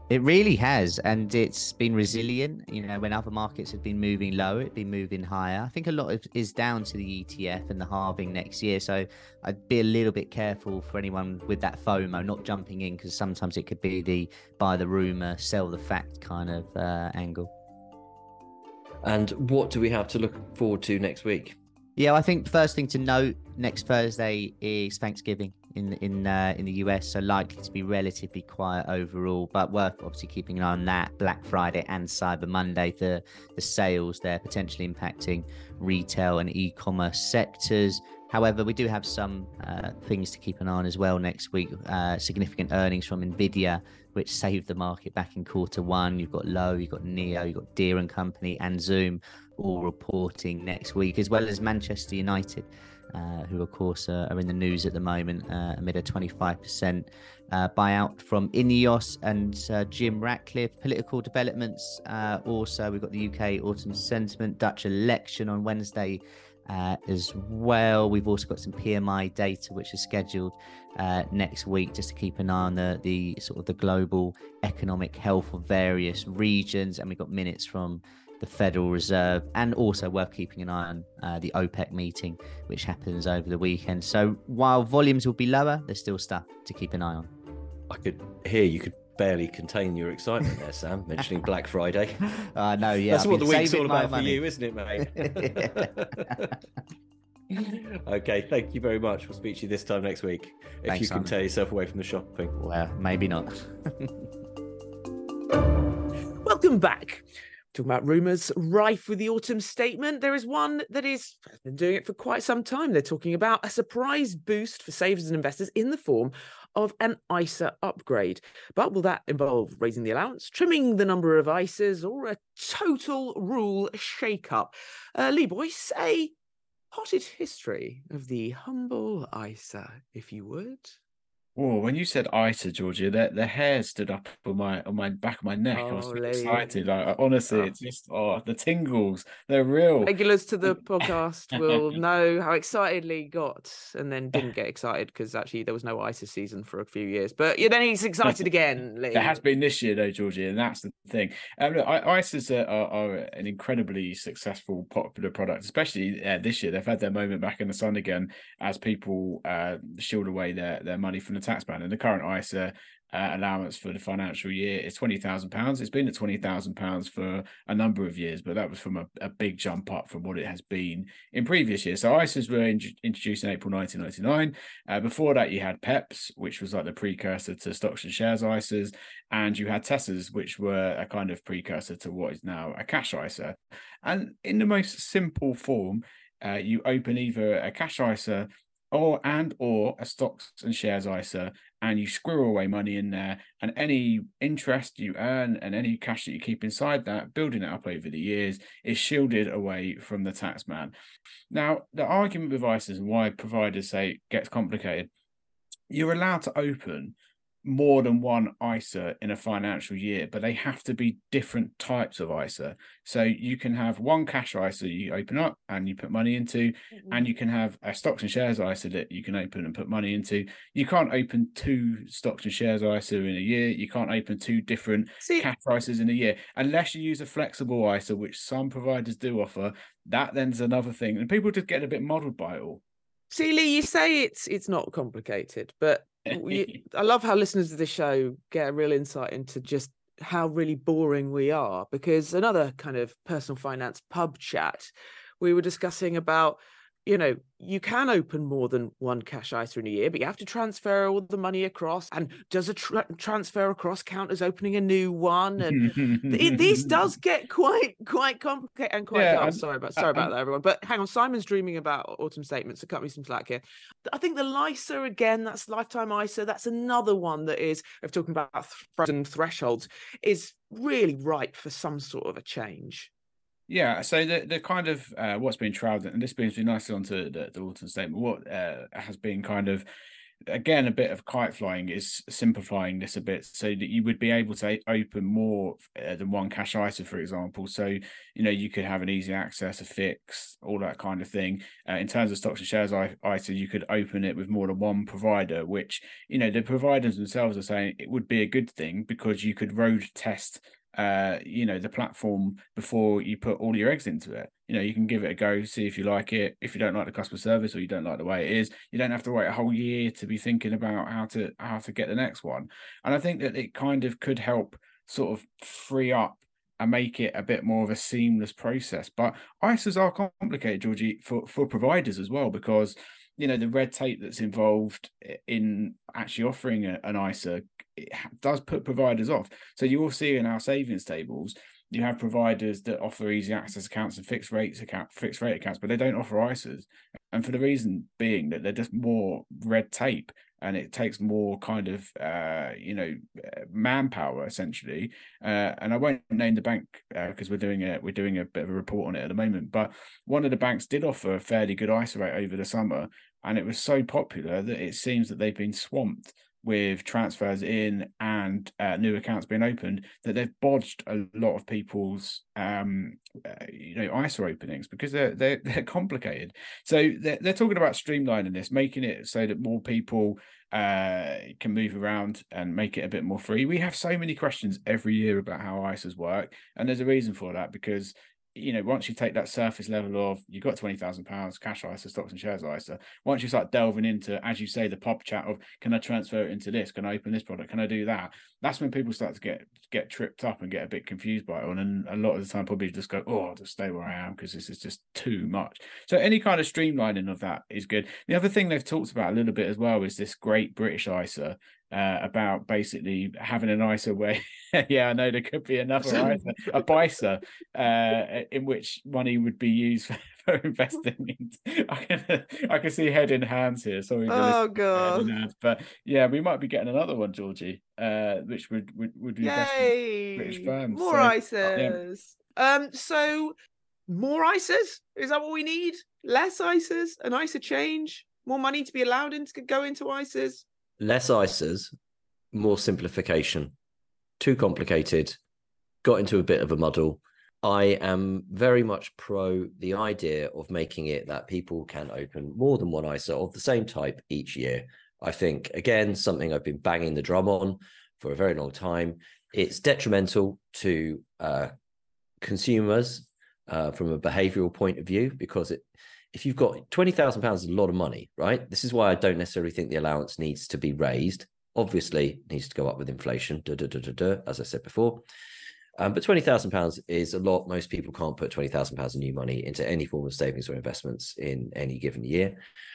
E: It really has, and it's been resilient. You know, when other markets have been moving lower, it's been moving higher. I think a lot of is down to the E T F and the halving next year. So I'd be a little bit careful for anyone with that FOMO, not jumping in, because sometimes it could be the buy the rumor, sell the fact kind of uh, angle.
C: And what do we have to look forward to next week?
E: Yeah, I think the first thing to note, next Thursday is Thanksgiving in in uh, in the U S, so likely to be relatively quiet overall, but worth obviously keeping an eye on that. Black Friday and Cyber Monday, the the sales there potentially impacting retail and e-commerce sectors. However, we do have some uh, things to keep an eye on as well next week. Uh, significant earnings from Nvidia, which saved the market back in quarter one. You've got Lowe, you've got Neo, you've got Deere and Company and Zoom all reporting next week, as well as Manchester United, uh, who of course uh, are in the news at the moment uh, amid a twenty-five percent uh, buyout from Ineos and uh, Jim Ratcliffe. Political developments uh, also, we've got the U K autumn sentiment, Dutch election on Wednesday uh, as well. We've also got some P M I data which is scheduled uh, next week, just to keep an eye on the, the sort of the global economic health of various regions, and we've got minutes from the Federal Reserve, and also worth keeping an eye on uh, the OPEC meeting, which happens over the weekend. So while volumes will be lower, there's still stuff to keep an eye on.
C: I could hear you could barely contain your excitement there, Sam, mentioning Black Friday.
E: I uh, know, yeah.
C: That's
E: I've
C: what the week's all about
E: money.
C: for you, isn't it, mate? Okay, thank you very much. We'll speak to you this time next week. If
E: Thanks,
C: you can
E: Simon.
C: tear yourself away from the shopping.
E: Well, maybe not.
A: Welcome back. Talking about rumours rife with the autumn statement, there is one that is has been doing it for quite some time. They're talking about a surprise boost for savers and investors in the form of an I S A upgrade. But will that involve raising the allowance, trimming the number of I S As, or a total rule shake-up? Uh, Lee Boyce, a potted history of the humble I S A, if you would.
D: Oh, when you said I S A, Georgia, the, the hair stood up on my on my back of my neck.
A: Oh,
D: I was so
A: Lee.
D: excited. Like, honestly,
A: Oh.
D: it's just oh the tingles. They're real.
A: Regulars to the podcast will know how excited Lee got, and then didn't get excited because actually there was no I S A season for a few years. But yeah, then he's excited again, Lee.
D: There has been this year, though, Georgie, and that's the thing. Um, look, I S As are, are, are an incredibly successful, popular product, especially uh, this year. They've had their moment back in the sun again as people uh, shield away their, their money from the tax man. And the current I S A uh, allowance for the financial year is twenty thousand pounds. It's been at twenty thousand pounds for a number of years, but that was from a, a big jump up from what it has been in previous years. So I S As were in, introduced in April nineteen ninety-nine. Uh, before that, you had P E Ps, which was like the precursor to stocks and shares I S As, and you had T E S As, which were a kind of precursor to what is now a cash I S A. And in the most simple form, uh, you open either a cash I S A or and or a stocks and shares I S A, and you squirrel away money in there, and any interest you earn and any cash that you keep inside that, building it up over the years, is shielded away from the tax man. Now, the argument with I S As and why providers say it gets complicated, you're allowed to open more than one I S A in a financial year, but they have to be different types of I S A. So you can have one cash I S A you open up and you put money into, mm-hmm. and you can have a stocks and shares I S A that you can open and put money into. You can't open two stocks and shares I S A in a year. You can't open two different See, cash I S As in a year, unless you use a flexible I S A, which some providers do offer. That then's another thing. And people just get a bit muddled by it all.
A: See, Lee, you say it's it's not complicated, but we, I love how listeners of the show get a real insight into just how really boring we are, because another kind of personal finance pub chat, we were discussing about, you know, you can open more than one cash I S A in a year, but you have to transfer all the money across. And does a tra- transfer across count as opening a new one? And it, this does get quite quite complicated and quite yeah, dull. Sorry about sorry about that, everyone. But hang on, Simon's dreaming about autumn statements, so cut me some slack here. I think the LISA, again, that's lifetime I S A. That's another one that is, if talking about frozen thresholds, is really ripe for some sort of a change.
D: Yeah, so the the kind of uh, what's been trailed, and this brings me nicely onto the, the autumn statement, what uh, has been kind of again, a bit of kite flying is simplifying this a bit so that you would be able to open more than one cash I S A, for example. So, you know, you could have an easy access, a fix, all that kind of thing. Uh, in terms of stocks and shares I S A, you could open it with more than one provider, which, you know, the providers themselves are saying it would be a good thing because you could road test uh you know the platform before you put all your eggs into it. You know, you can give it a go, see if you like it. If you don't like the customer service or you don't like the way it is, you don't have to wait a whole year to be thinking about how to how to get the next one. And I think that it kind of could help sort of free up and make it a bit more of a seamless process. But I S As are complicated, Georgie, for for providers as well, because, you know, the red tape that's involved in actually offering a, an I S A, it does put providers off. So you will see in our savings tables, you have providers that offer easy access accounts and fixed rates account, fixed rate accounts, but they don't offer I S As. And for the reason being that they're just more red tape, and it takes more kind of, uh, you know, manpower essentially. Uh, and I won't name the bank because uh, we're doing a we're doing a bit of a report on it at the moment. But one of the banks did offer a fairly good I S A rate over the summer, and it was so popular that it seems that they've been swamped with transfers in and uh, new accounts being opened, that they've bodged a lot of people's um uh, you know I S A openings because they're they're, they're complicated. So they're, they're talking about streamlining this, making it so that more people uh can move around and make it a bit more free. We have so many questions every year about how I S As work, and there's a reason for that, because, you know, once you take that surface level of you've got twenty thousand pounds cash I S A, stocks and shares I S A, once you start delving into, as you say, the pub chat of can I transfer it into this, can I open this product, can I do that, that's when people start to get get tripped up and get a bit confused by it. And a lot of the time probably just go, oh, I'll just stay where I am because this is just too much. So any kind of streamlining of that is good. The other thing they've talked about a little bit as well is this Great British I S A. Uh, about basically having an I S A where, yeah, I know there could be another I S A, a B I S A, uh, in which money would be used for, for investing. In, I can I can see head in hands here. Sorry,
A: oh god,
D: hands, but yeah, we might be getting another one, Georgie, uh, which would would would be
A: Yay!
D: British firms.
A: More
D: so,
A: I S As. Yeah. Um, so more I S As, is that what we need? Less I S As, an I S A change, more money to be allowed in to go into I S As.
C: Less I S As, more simplification. Too complicated, got into a bit of a muddle. I am very much pro the idea of making it that people can open more than one I S A of the same type each year. I think, again, something I've been banging the drum on for a very long time. It's detrimental to uh, consumers uh, from a behavioral point of view, because it if you've got twenty thousand pounds is a lot of money, right? This is why I don't necessarily think the allowance needs to be raised. Obviously, it needs to go up with inflation, duh, duh, duh, duh, duh, as I said before. Um, but twenty thousand pounds is a lot. Most people can't put twenty thousand pounds of new money into any form of savings or investments in any given year.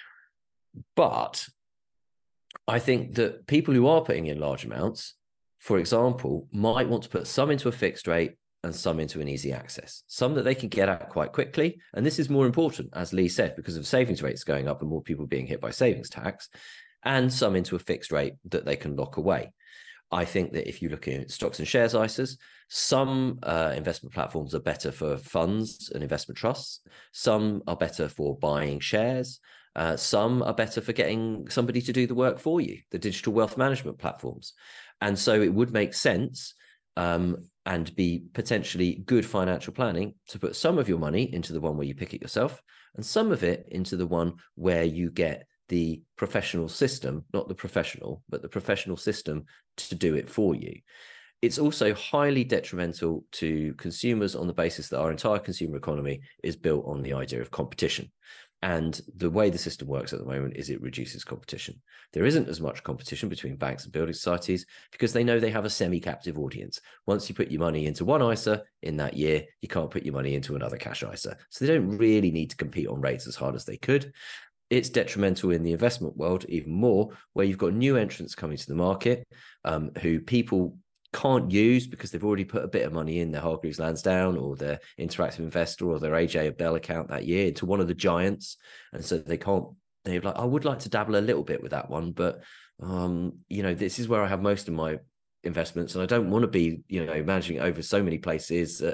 C: But I think that people who are putting in large amounts, for example, might want to put some into a fixed rate and some into an easy access, some that they can get at quite quickly. And this is more important, as Lee said, because of savings rates going up and more people being hit by savings tax, and some into a fixed rate that they can lock away. I think that if you look at stocks and shares I S As, some uh, investment platforms are better for funds and investment trusts. Some are better for buying shares. Uh, some are better for getting somebody to do the work for you, the digital wealth management platforms. And so it would make sense um, and be potentially good financial planning to put some of your money into the one where you pick it yourself and some of it into the one where you get the professional system, not the professional, but the professional system to do it for you. It's also highly detrimental to consumers on the basis that our entire consumer economy is built on the idea of competition. And the way the system works at the moment is it reduces competition. There isn't as much competition between banks and building societies because they know they have a semi-captive audience. Once you put your money into one I S A in that year, you can't put your money into another cash I S A. So they don't really need to compete on rates as hard as they could. It's detrimental in the investment world even more, where you've got new entrants coming to the market um, who people can't use because they've already put a bit of money in their Hargreaves Lansdown or their Interactive Investor or their A J Bell account that year into one of the giants. And so they can't, they're like, I would like to dabble a little bit with that one, but, um, you know, this is where I have most of my investments and I don't want to be, you know, managing it over so many places that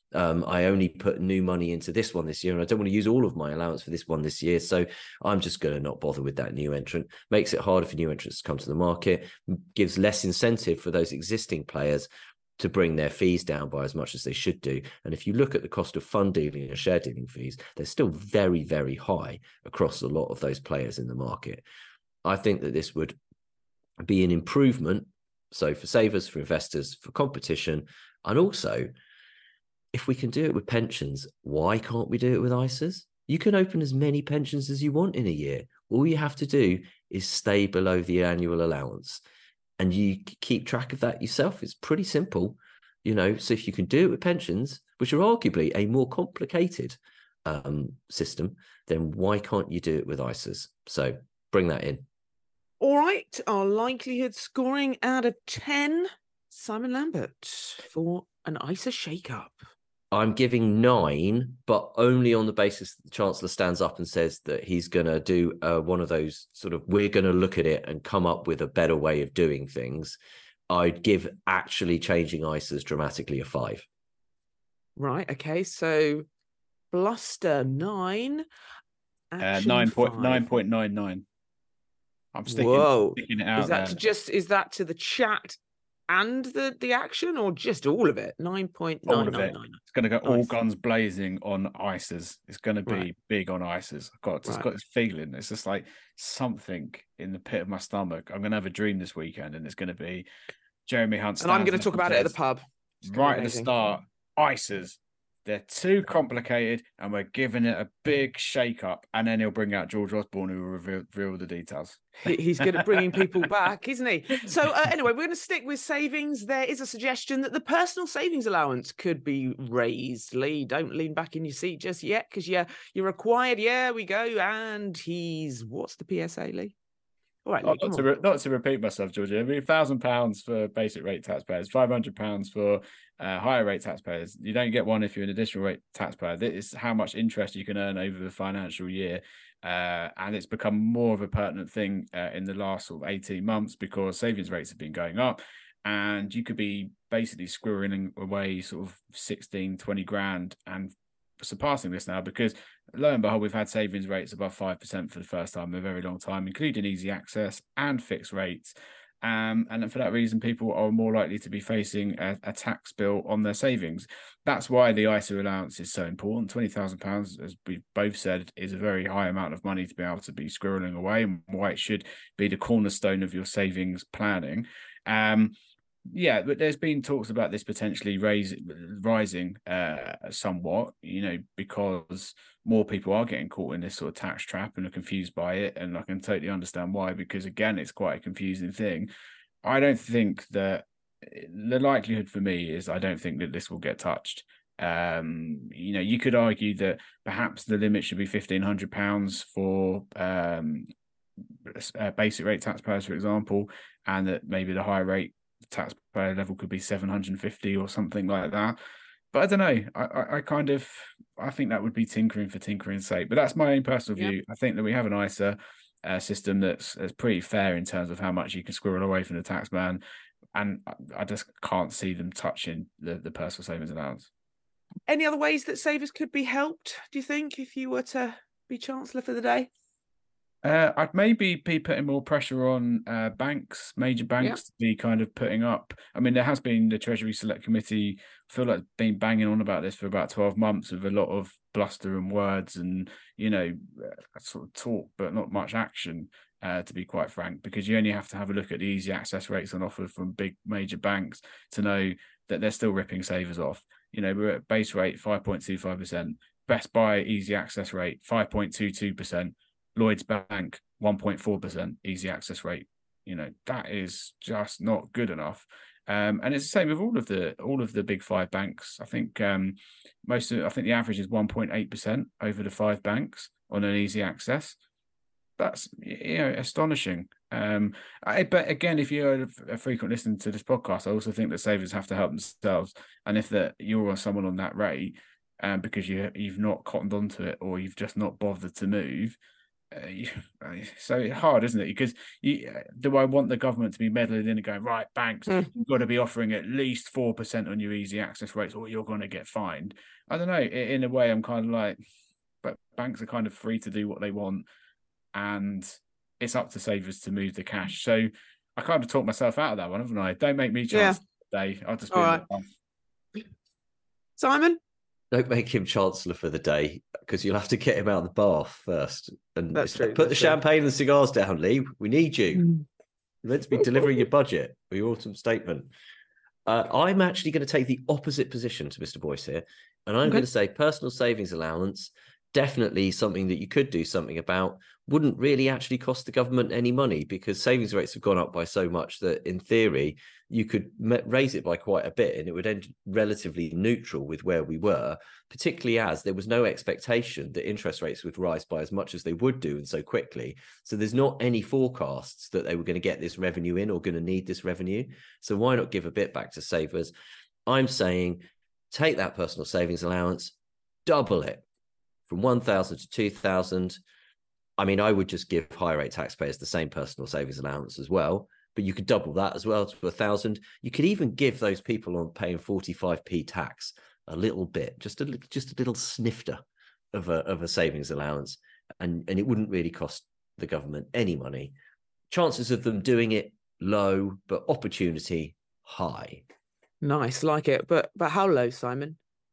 C: Um, I only put new money into this one this year, and I don't want to use all of my allowance for this one this year. So I'm just going to not bother with that new entrant. Makes it harder for new entrants to come to the market, gives less incentive for those existing players to bring their fees down by as much as they should do. And if you look at the cost of fund dealing and share dealing fees, they're still very, very high across a lot of those players in the market. I think that this would be an improvement. So for savers, for investors, for competition, and also, if we can do it with pensions, why can't we do it with I S As? You can open as many pensions as you want in a year. All you have to do is stay below the annual allowance, and you keep track of that yourself. It's pretty simple, you know. So if you can do it with pensions, which are arguably a more complicated um, system, then why can't you do it with I S As? So bring that in.
A: All right, our likelihood scoring out of ten, Simon Lambert, for an I S A shake-up.
C: I'm giving nine, but only on the basis that the Chancellor stands up and says that he's going to do uh, one of those sort of, we're going to look at it and come up with a better way of doing things. I'd give actually changing I S As dramatically a five.
A: Right, okay, so bluster nine.
D: Uh, nine point nine point nine nine. I'm sticking,
A: Whoa.
D: sticking it out.
A: Is that
D: there.
A: to just is that to the chat and the, the action, or just all of it? nine point nine nine nine.
D: It's going to go nice. All guns blazing on I S As. It's going to be
A: right.
D: big on I S As. I've got, just right. got this feeling. It's just like something in the pit of my stomach. I'm going to have a dream this weekend, and it's going to be Jeremy Hunt.
A: And I'm going to talk about it at the pub.
D: Right at the start, I S As. They're too complicated, and we're giving it a big shake-up. And then he'll bring out George Osborne, who will reveal, reveal the details.
A: He's good at bringing people back, isn't he? So uh, anyway, we're going to stick with savings. There is a suggestion that the personal savings allowance could be raised. Lee, don't lean back in your seat just yet, because you're, you're required. Yeah, we go. And he's, what's the P S A, Lee? All right, Lee,
D: not, to re- not to repeat myself, Georgia. I mean, one thousand pounds for basic rate taxpayers, five hundred pounds for uh, higher rate taxpayers. You don't get one if you're an additional rate taxpayer. This is how much interest you can earn over the financial year. Uh, and it's become more of a pertinent thing uh, in the last sort of eighteen months because savings rates have been going up. And you could be basically squirreling away sort of sixteen, twenty grand and surpassing this now, because lo and behold, we've had savings rates above five percent for the first time in a very long time, including easy access and fixed rates. Um, and for that reason, people are more likely to be facing a, a tax bill on their savings. That's why the I S A allowance is so important. twenty thousand pounds, as we both said, is a very high amount of money to be able to be squirreling away, and why it should be the cornerstone of your savings planning. Um, Yeah, but there's been talks about this potentially raise, rising uh, somewhat, you know, because more people are getting caught in this sort of tax trap and are confused by it. And I can totally understand why, because, again, it's quite a confusing thing. I don't think that the likelihood for me is I don't think that this will get touched. Um, you know, you could argue that perhaps the limit should be fifteen hundred pounds for um, uh, basic rate taxpayers, for example, and that maybe the higher rate taxpayer level could be seven hundred fifty or something like that. But I don't know. I, I, I kind of, I think that would be tinkering for tinkering's sake. But that's my own personal view. Yep. I think that we have an I S A uh, system that's, that's pretty fair in terms of how much you can squirrel away from the tax man. And I, I just can't see them touching the, the personal savings allowance.
A: Any other ways that savers could be helped, do you think, if you were to be Chancellor for the day?
D: Uh, I'd maybe be putting more pressure on uh, banks, major banks, yeah. to be kind of putting up. I mean, there has been the Treasury Select Committee, I feel like been banging on about this for about twelve months with a lot of bluster and words and, you know, sort of talk, but not much action, uh, to be quite frank, because you only have to have a look at the easy access rates on offer from big major banks to know that they're still ripping savers off. You know, we're at base rate five point two five percent, Best Buy easy access rate five point two two percent. Lloyds Bank, one point four percent easy access rate. You know, that is just not good enough. Um, and it's the same with all of the all of the big five banks. I think um, most of I think the average is one point eight percent over the five banks on an easy access. That's, you know, astonishing. Um, I, but again, if you're a frequent listener to this podcast, I also think that savers have to help themselves. And if that you're someone on that rate, um, because you you've not cottoned onto it or you've just not bothered to move, Uh, so hard, isn't it? Because you, do I want the government to be meddling in and going, right, banks, mm. you've got to be offering at least four percent on your easy access rates or you're going to get fined? I don't know. In a way, I'm kind of like, but banks are kind of free to do what they want, and it's up to savers to move the cash. So I kind of talked myself out of that one, haven't I? Don't make me chancellor yeah. today. I'll just be
A: right. Simon?
C: Don't make him chancellor for the day, because you'll have to get him out of the bath first. And
A: that's true.
C: Put
A: that's
C: the
A: true.
C: champagne and the cigars down, Lee. We need you. Mm. You're meant to be delivering your budget or your autumn statement. Uh, I'm actually going to take the opposite position to Mister Boyce here. And I'm okay. going to say personal savings allowance, definitely something that you could do something about, wouldn't really actually cost the government any money, because savings rates have gone up by so much that in theory you could raise it by quite a bit and it would end relatively neutral with where we were, particularly as there was no expectation that interest rates would rise by as much as they would do and so quickly. So there's not any forecasts that they were going to get this revenue in or going to need this revenue. So why not give a bit back to savers? I'm saying take that personal savings allowance, double it from one thousand to two thousand. I mean, I would just give higher rate taxpayers the same personal savings allowance as well, but you could double that as well to a thousand. You could even give those people on paying forty-five p tax a little bit, just a little, just a little snifter of a of a savings allowance, and and it wouldn't really cost the government any money. Chances of them doing it low, but opportunity high.
A: Nice, like it. But but how low, Simon?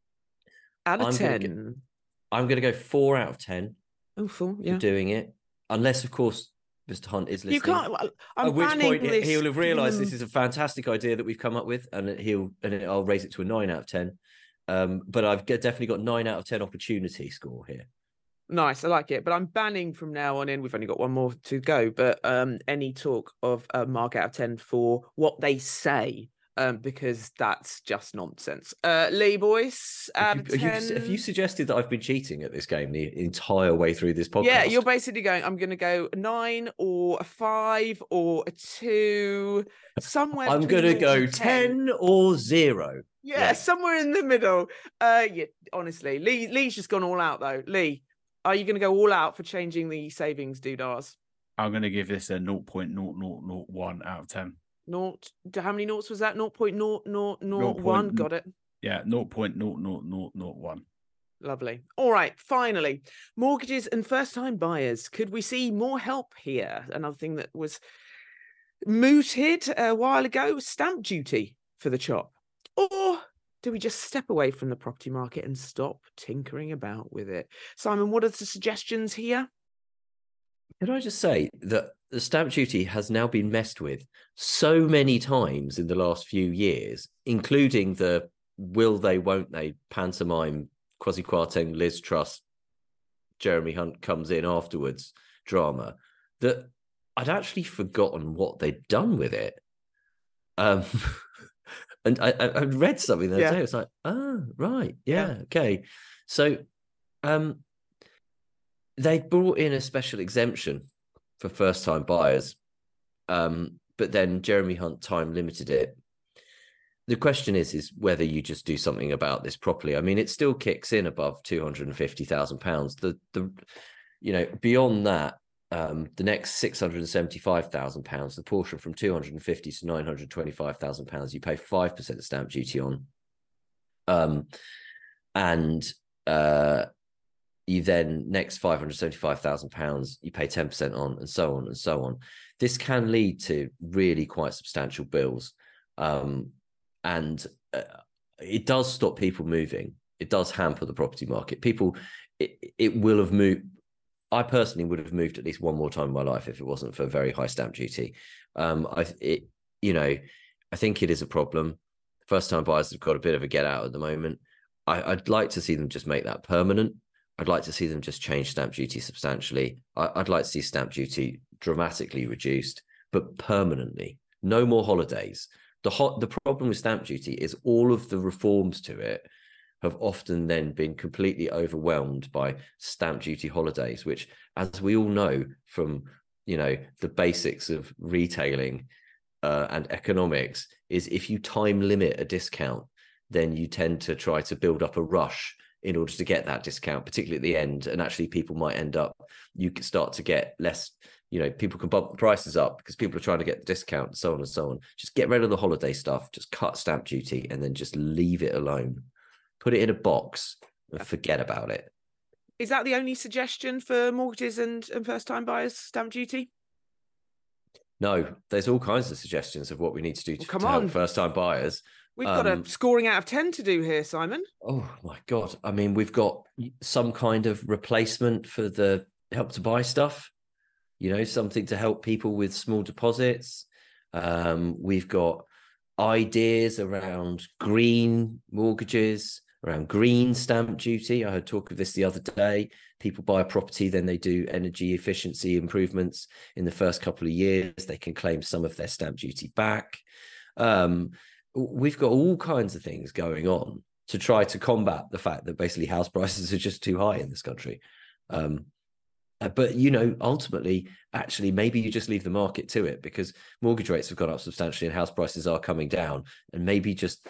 A: Out of
C: I'm
A: ten.
C: Gonna get, I'm going to go four out of ten.
A: Oh, four, yeah.
C: For doing it, unless of course Mister Hunt is listening.
A: You can't. I'm
C: At which point
A: this.
C: he'll have realised this is a fantastic idea that we've come up with, and he'll and I'll raise it to a nine out of ten. Um, but I've definitely got nine out of ten opportunity score here.
A: Nice, I like it. But I'm banning from now on in. We've only got one more to go. But um, any talk of a mark out of ten for what they say. Um, because that's just nonsense. Uh, Lee Boyce, out of ten.
C: Have you, have you suggested that I've been cheating at this game the entire way through this podcast?
A: Yeah, you're basically going, I'm going to go a nine or a five or a two, somewhere.
C: I'm going to go ten or zero.
A: Yeah, yeah, somewhere in the middle. Uh, yeah, honestly, Lee, Lee's just gone all out though. Lee, are you going to go all out for changing the savings doodars?
D: I'm going to give this a zero point zero zero zero one out of ten.
A: Naught. How many noughts was that? zero point zero zero zero one. Got it.
D: Yeah, zero point zero zero zero zero one.
A: Lovely. All right. Finally, mortgages and first-time buyers. Could we see more help here? Another thing that was mooted a while ago was stamp duty for the chop. Or do we just step away from the property market and stop tinkering about with it? Simon, what are the suggestions here?
C: Can I just say that the stamp duty has now been messed with so many times in the last few years, including the will they, won't they pantomime, Kwasi Kwarteng, Liz Truss, Jeremy Hunt comes in afterwards drama, that I'd actually forgotten what they'd done with it. Um, and I, I read something the other yeah. day. It's like, oh, right. Yeah, yeah. Okay. So um, they brought in a special exemption for first-time buyers, um, but then Jeremy Hunt time limited it. The question is, is whether you just do something about this properly. I mean, it still kicks in above two hundred fifty thousand pounds. The, the, you know, beyond that, um, the next six hundred seventy-five thousand pounds, the portion from two hundred fifty to nine hundred twenty-five thousand pounds, you pay five percent stamp duty on. Um, and uh, you then next five hundred seventy-five thousand pounds, you pay ten percent on, and so on and so on. This can lead to really quite substantial bills. Um, and uh, it does stop people moving. It does hamper the property market. People, it, it will have moved. I personally would have moved at least one more time in my life if it wasn't for very high stamp duty. Um, I, it, you know, I think it is a problem. First-time buyers have got a bit of a get out at the moment. I, I'd like to see them just make that permanent. I'd like to see them just change stamp duty substantially. I, I'd like to see stamp duty dramatically reduced, but permanently. No more holidays. The hot, the problem with stamp duty is all of the reforms to it have often then been completely overwhelmed by stamp duty holidays, which, as we all know from, you know, the basics of retailing uh, and economics, is if you time limit a discount, then you tend to try to build up a rush in order to get that discount, particularly at the end. And actually people might end up, you can start to get less, you know, people can bump the prices up because people are trying to get the discount and so on and so on. Just get rid of the holiday stuff, just cut stamp duty and then just leave it alone. Put it in a box and forget about it.
A: Is that the only suggestion for mortgages and, and first-time buyers, stamp duty?
C: No, there's all kinds of suggestions of what we need to do to,
A: well, come
C: to
A: on.
C: help first-time buyers.
A: We've
C: um,
A: got a scoring out of ten to do here, Simon.
C: Oh, my God. I mean, we've got some kind of replacement for the Help to Buy stuff, you know, something to help people with small deposits. Um, we've got ideas around green mortgages, around green stamp duty. I heard talk of this the other day. People buy a property, then they do energy efficiency improvements in the first couple of years. They can claim some of their stamp duty back. Um, we've got all kinds of things going on to try to combat the fact that basically house prices are just too high in this country. Um, but, you know, ultimately, actually, maybe you just leave the market to it because mortgage rates have gone up substantially and house prices are coming down, and maybe just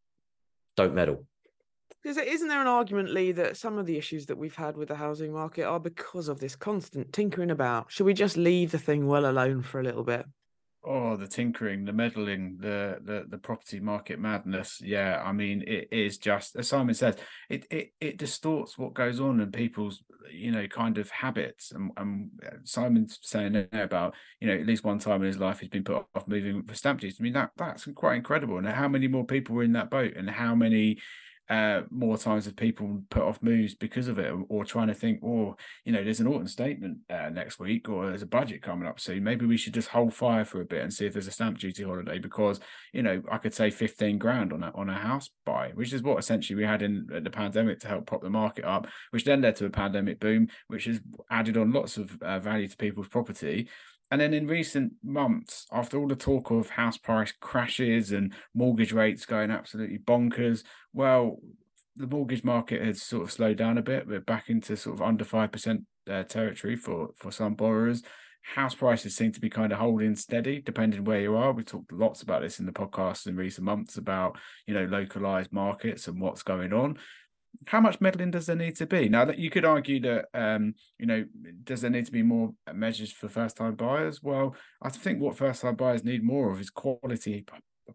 C: don't meddle.
A: Because isn't there an argument, Lee, that some of the issues that we've had with the housing market are because of this constant tinkering about? Should we just leave the thing well alone for a little bit?
D: Oh, the tinkering, the meddling, the the the property market madness. Yeah, I mean, it is just, as Simon says, it it it distorts what goes on in people's, you know, kind of habits. And, and Simon's saying there about, you know, at least one time in his life he's been put off moving for stamp duty. I mean, that that's quite incredible. And how many more people were in that boat, and how many uh more times have people put off moves because of it, or, or trying to think, oh, you know, there's an autumn statement uh, next week, or there's a budget coming up soon, maybe we should just hold fire for a bit and see if there's a stamp duty holiday, because, you know, I could say fifteen grand on a, on a house buy, which is what essentially we had in the pandemic to help prop the market up, which then led to a pandemic boom, which has added on lots of uh, value to people's property. And then in recent months, after all the talk of house price crashes and mortgage rates going absolutely bonkers, well, the mortgage market has sort of slowed down a bit. We're back into sort of under five percent uh, territory for, for some borrowers. House prices seem to be kind of holding steady, depending where you are. We've talked lots about this in the podcast in recent months about, you know, localized markets and what's going on. How much meddling does there need to be? Now, that you could argue that, um, you know, does there need to be more measures for first-time buyers? Well, I think what first-time buyers need more of is quality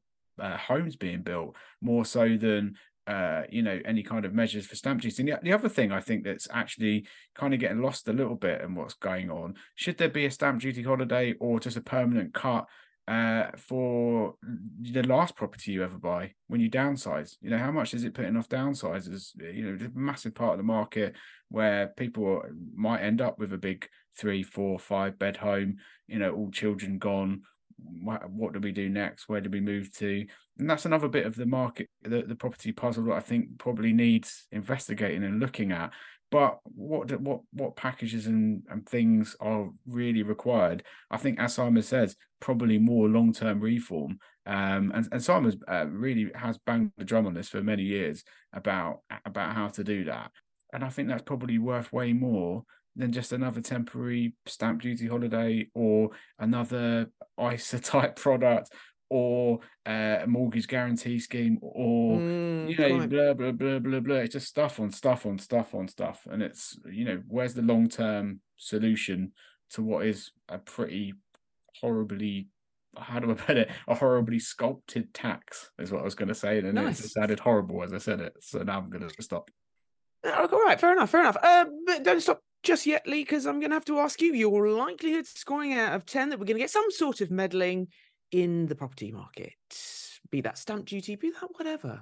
D: uh, homes being built, more so than, uh, you know, any kind of measures for stamp duty. And the, the other thing I think that's actually kind of getting lost a little bit in what's going on, should there be a stamp duty holiday or just a permanent cut uh for the last property you ever buy when you downsize? You know, how much is it putting off downsizers? You know, there's a massive part of the market where people might end up with a big three, four, five bed home, you know, all children gone. What, what do we do next? Where do we move to? And that's another bit of the market, the, the property puzzle that I think probably needs investigating and looking at. But what what what packages and, and things are really required? I think, as Simon says, probably more long-term reform. Um, and, and Simon uh, really has banged the drum on this for many years about, about how to do that. And I think that's probably worth way more than just another temporary stamp duty holiday or another I S A type product, or uh, a mortgage guarantee scheme, or mm, you know, quite. blah blah blah blah blah. It's just stuff on stuff on stuff on stuff, and it's, you know, where's the long term solution to what is a pretty horribly, how do I put it, a horribly sculpted tax is what I was going to say, and nice. It sounded horrible as I said it, so now I'm going to stop.
A: All right, fair enough, fair enough. Uh, but don't stop just yet, Lee, because I'm going to have to ask you your likelihood scoring out of ten that we're going to get some sort of meddling in the property market, be that stamp duty, be that whatever.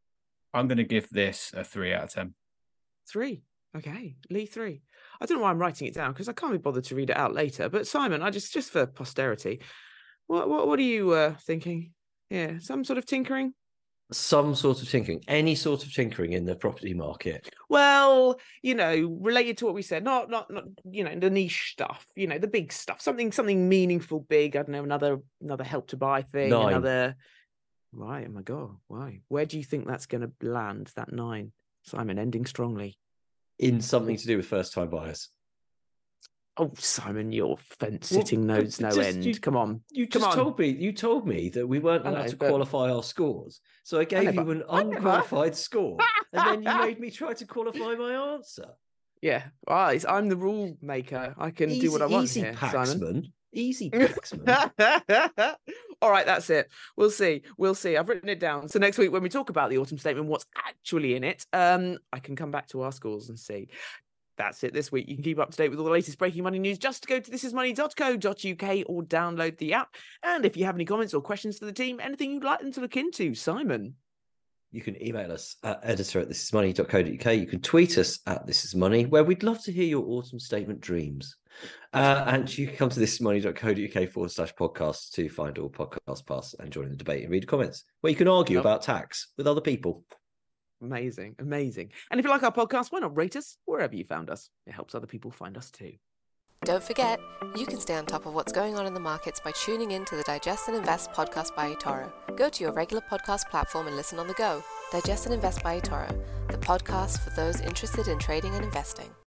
D: I'm going to give this a three out of ten.
A: Three. Okay. Lee, three. I don't know why I'm writing it down because I can't be bothered to read it out later. But Simon, I just, just for posterity, what, what, what are you uh, thinking? Yeah. Some sort of tinkering?
C: Some sort of tinkering, any sort of tinkering in the property market.
A: Well, you know, related to what we said, not, not, not, you know, the niche stuff, you know, the big stuff, something, something meaningful, big. I don't know, another, another Help to Buy thing, nine. another. Right. Oh my God. Why? Where do you think that's going to land? That nine, Simon, ending strongly.
C: In something to do with first-time buyers.
A: Oh, Simon, your fence-sitting well, knows no just, end. You, Come on.
C: You just
A: Come
C: told
A: on.
C: me you told me that we weren't allowed know, to but... qualify our scores. So I gave I never, you an unqualified score, and then you made me try to qualify my answer.
A: Yeah, well, it's, I'm the rule maker. I can easy, do what I want
C: easy
A: here,
C: Paxman.
A: Simon.
C: Easy Paxman.
A: All right, that's it. We'll see. We'll see. I've written it down. So next week, when we talk about the autumn statement, what's actually in it, um, I can come back to our scores and see. That's it this week. You can keep up to date with all the latest breaking money news. Just go to this is money dot co dot uk or download the app. And if you have any comments or questions for the team, anything you'd like them to look into, Simon.
C: You can email us at editor at this is money dot co dot uk. You can tweet us at This Is Money, where we'd love to hear your autumn statement dreams. Uh, and you can come to this is money dot co dot uk forward slash podcasts to find all podcast pass and join in the debate and read comments, where you can argue yep. about tax with other people.
A: Amazing, amazing. And if you like our podcast, why not rate us wherever you found us? It helps other people find us too.
B: Don't forget, you can stay on top of what's going on in the markets by tuning in to the Digest and Invest podcast by eToro. Go to your regular podcast platform and listen on the go. Digest and Invest by eToro, the podcast for those interested in trading and investing.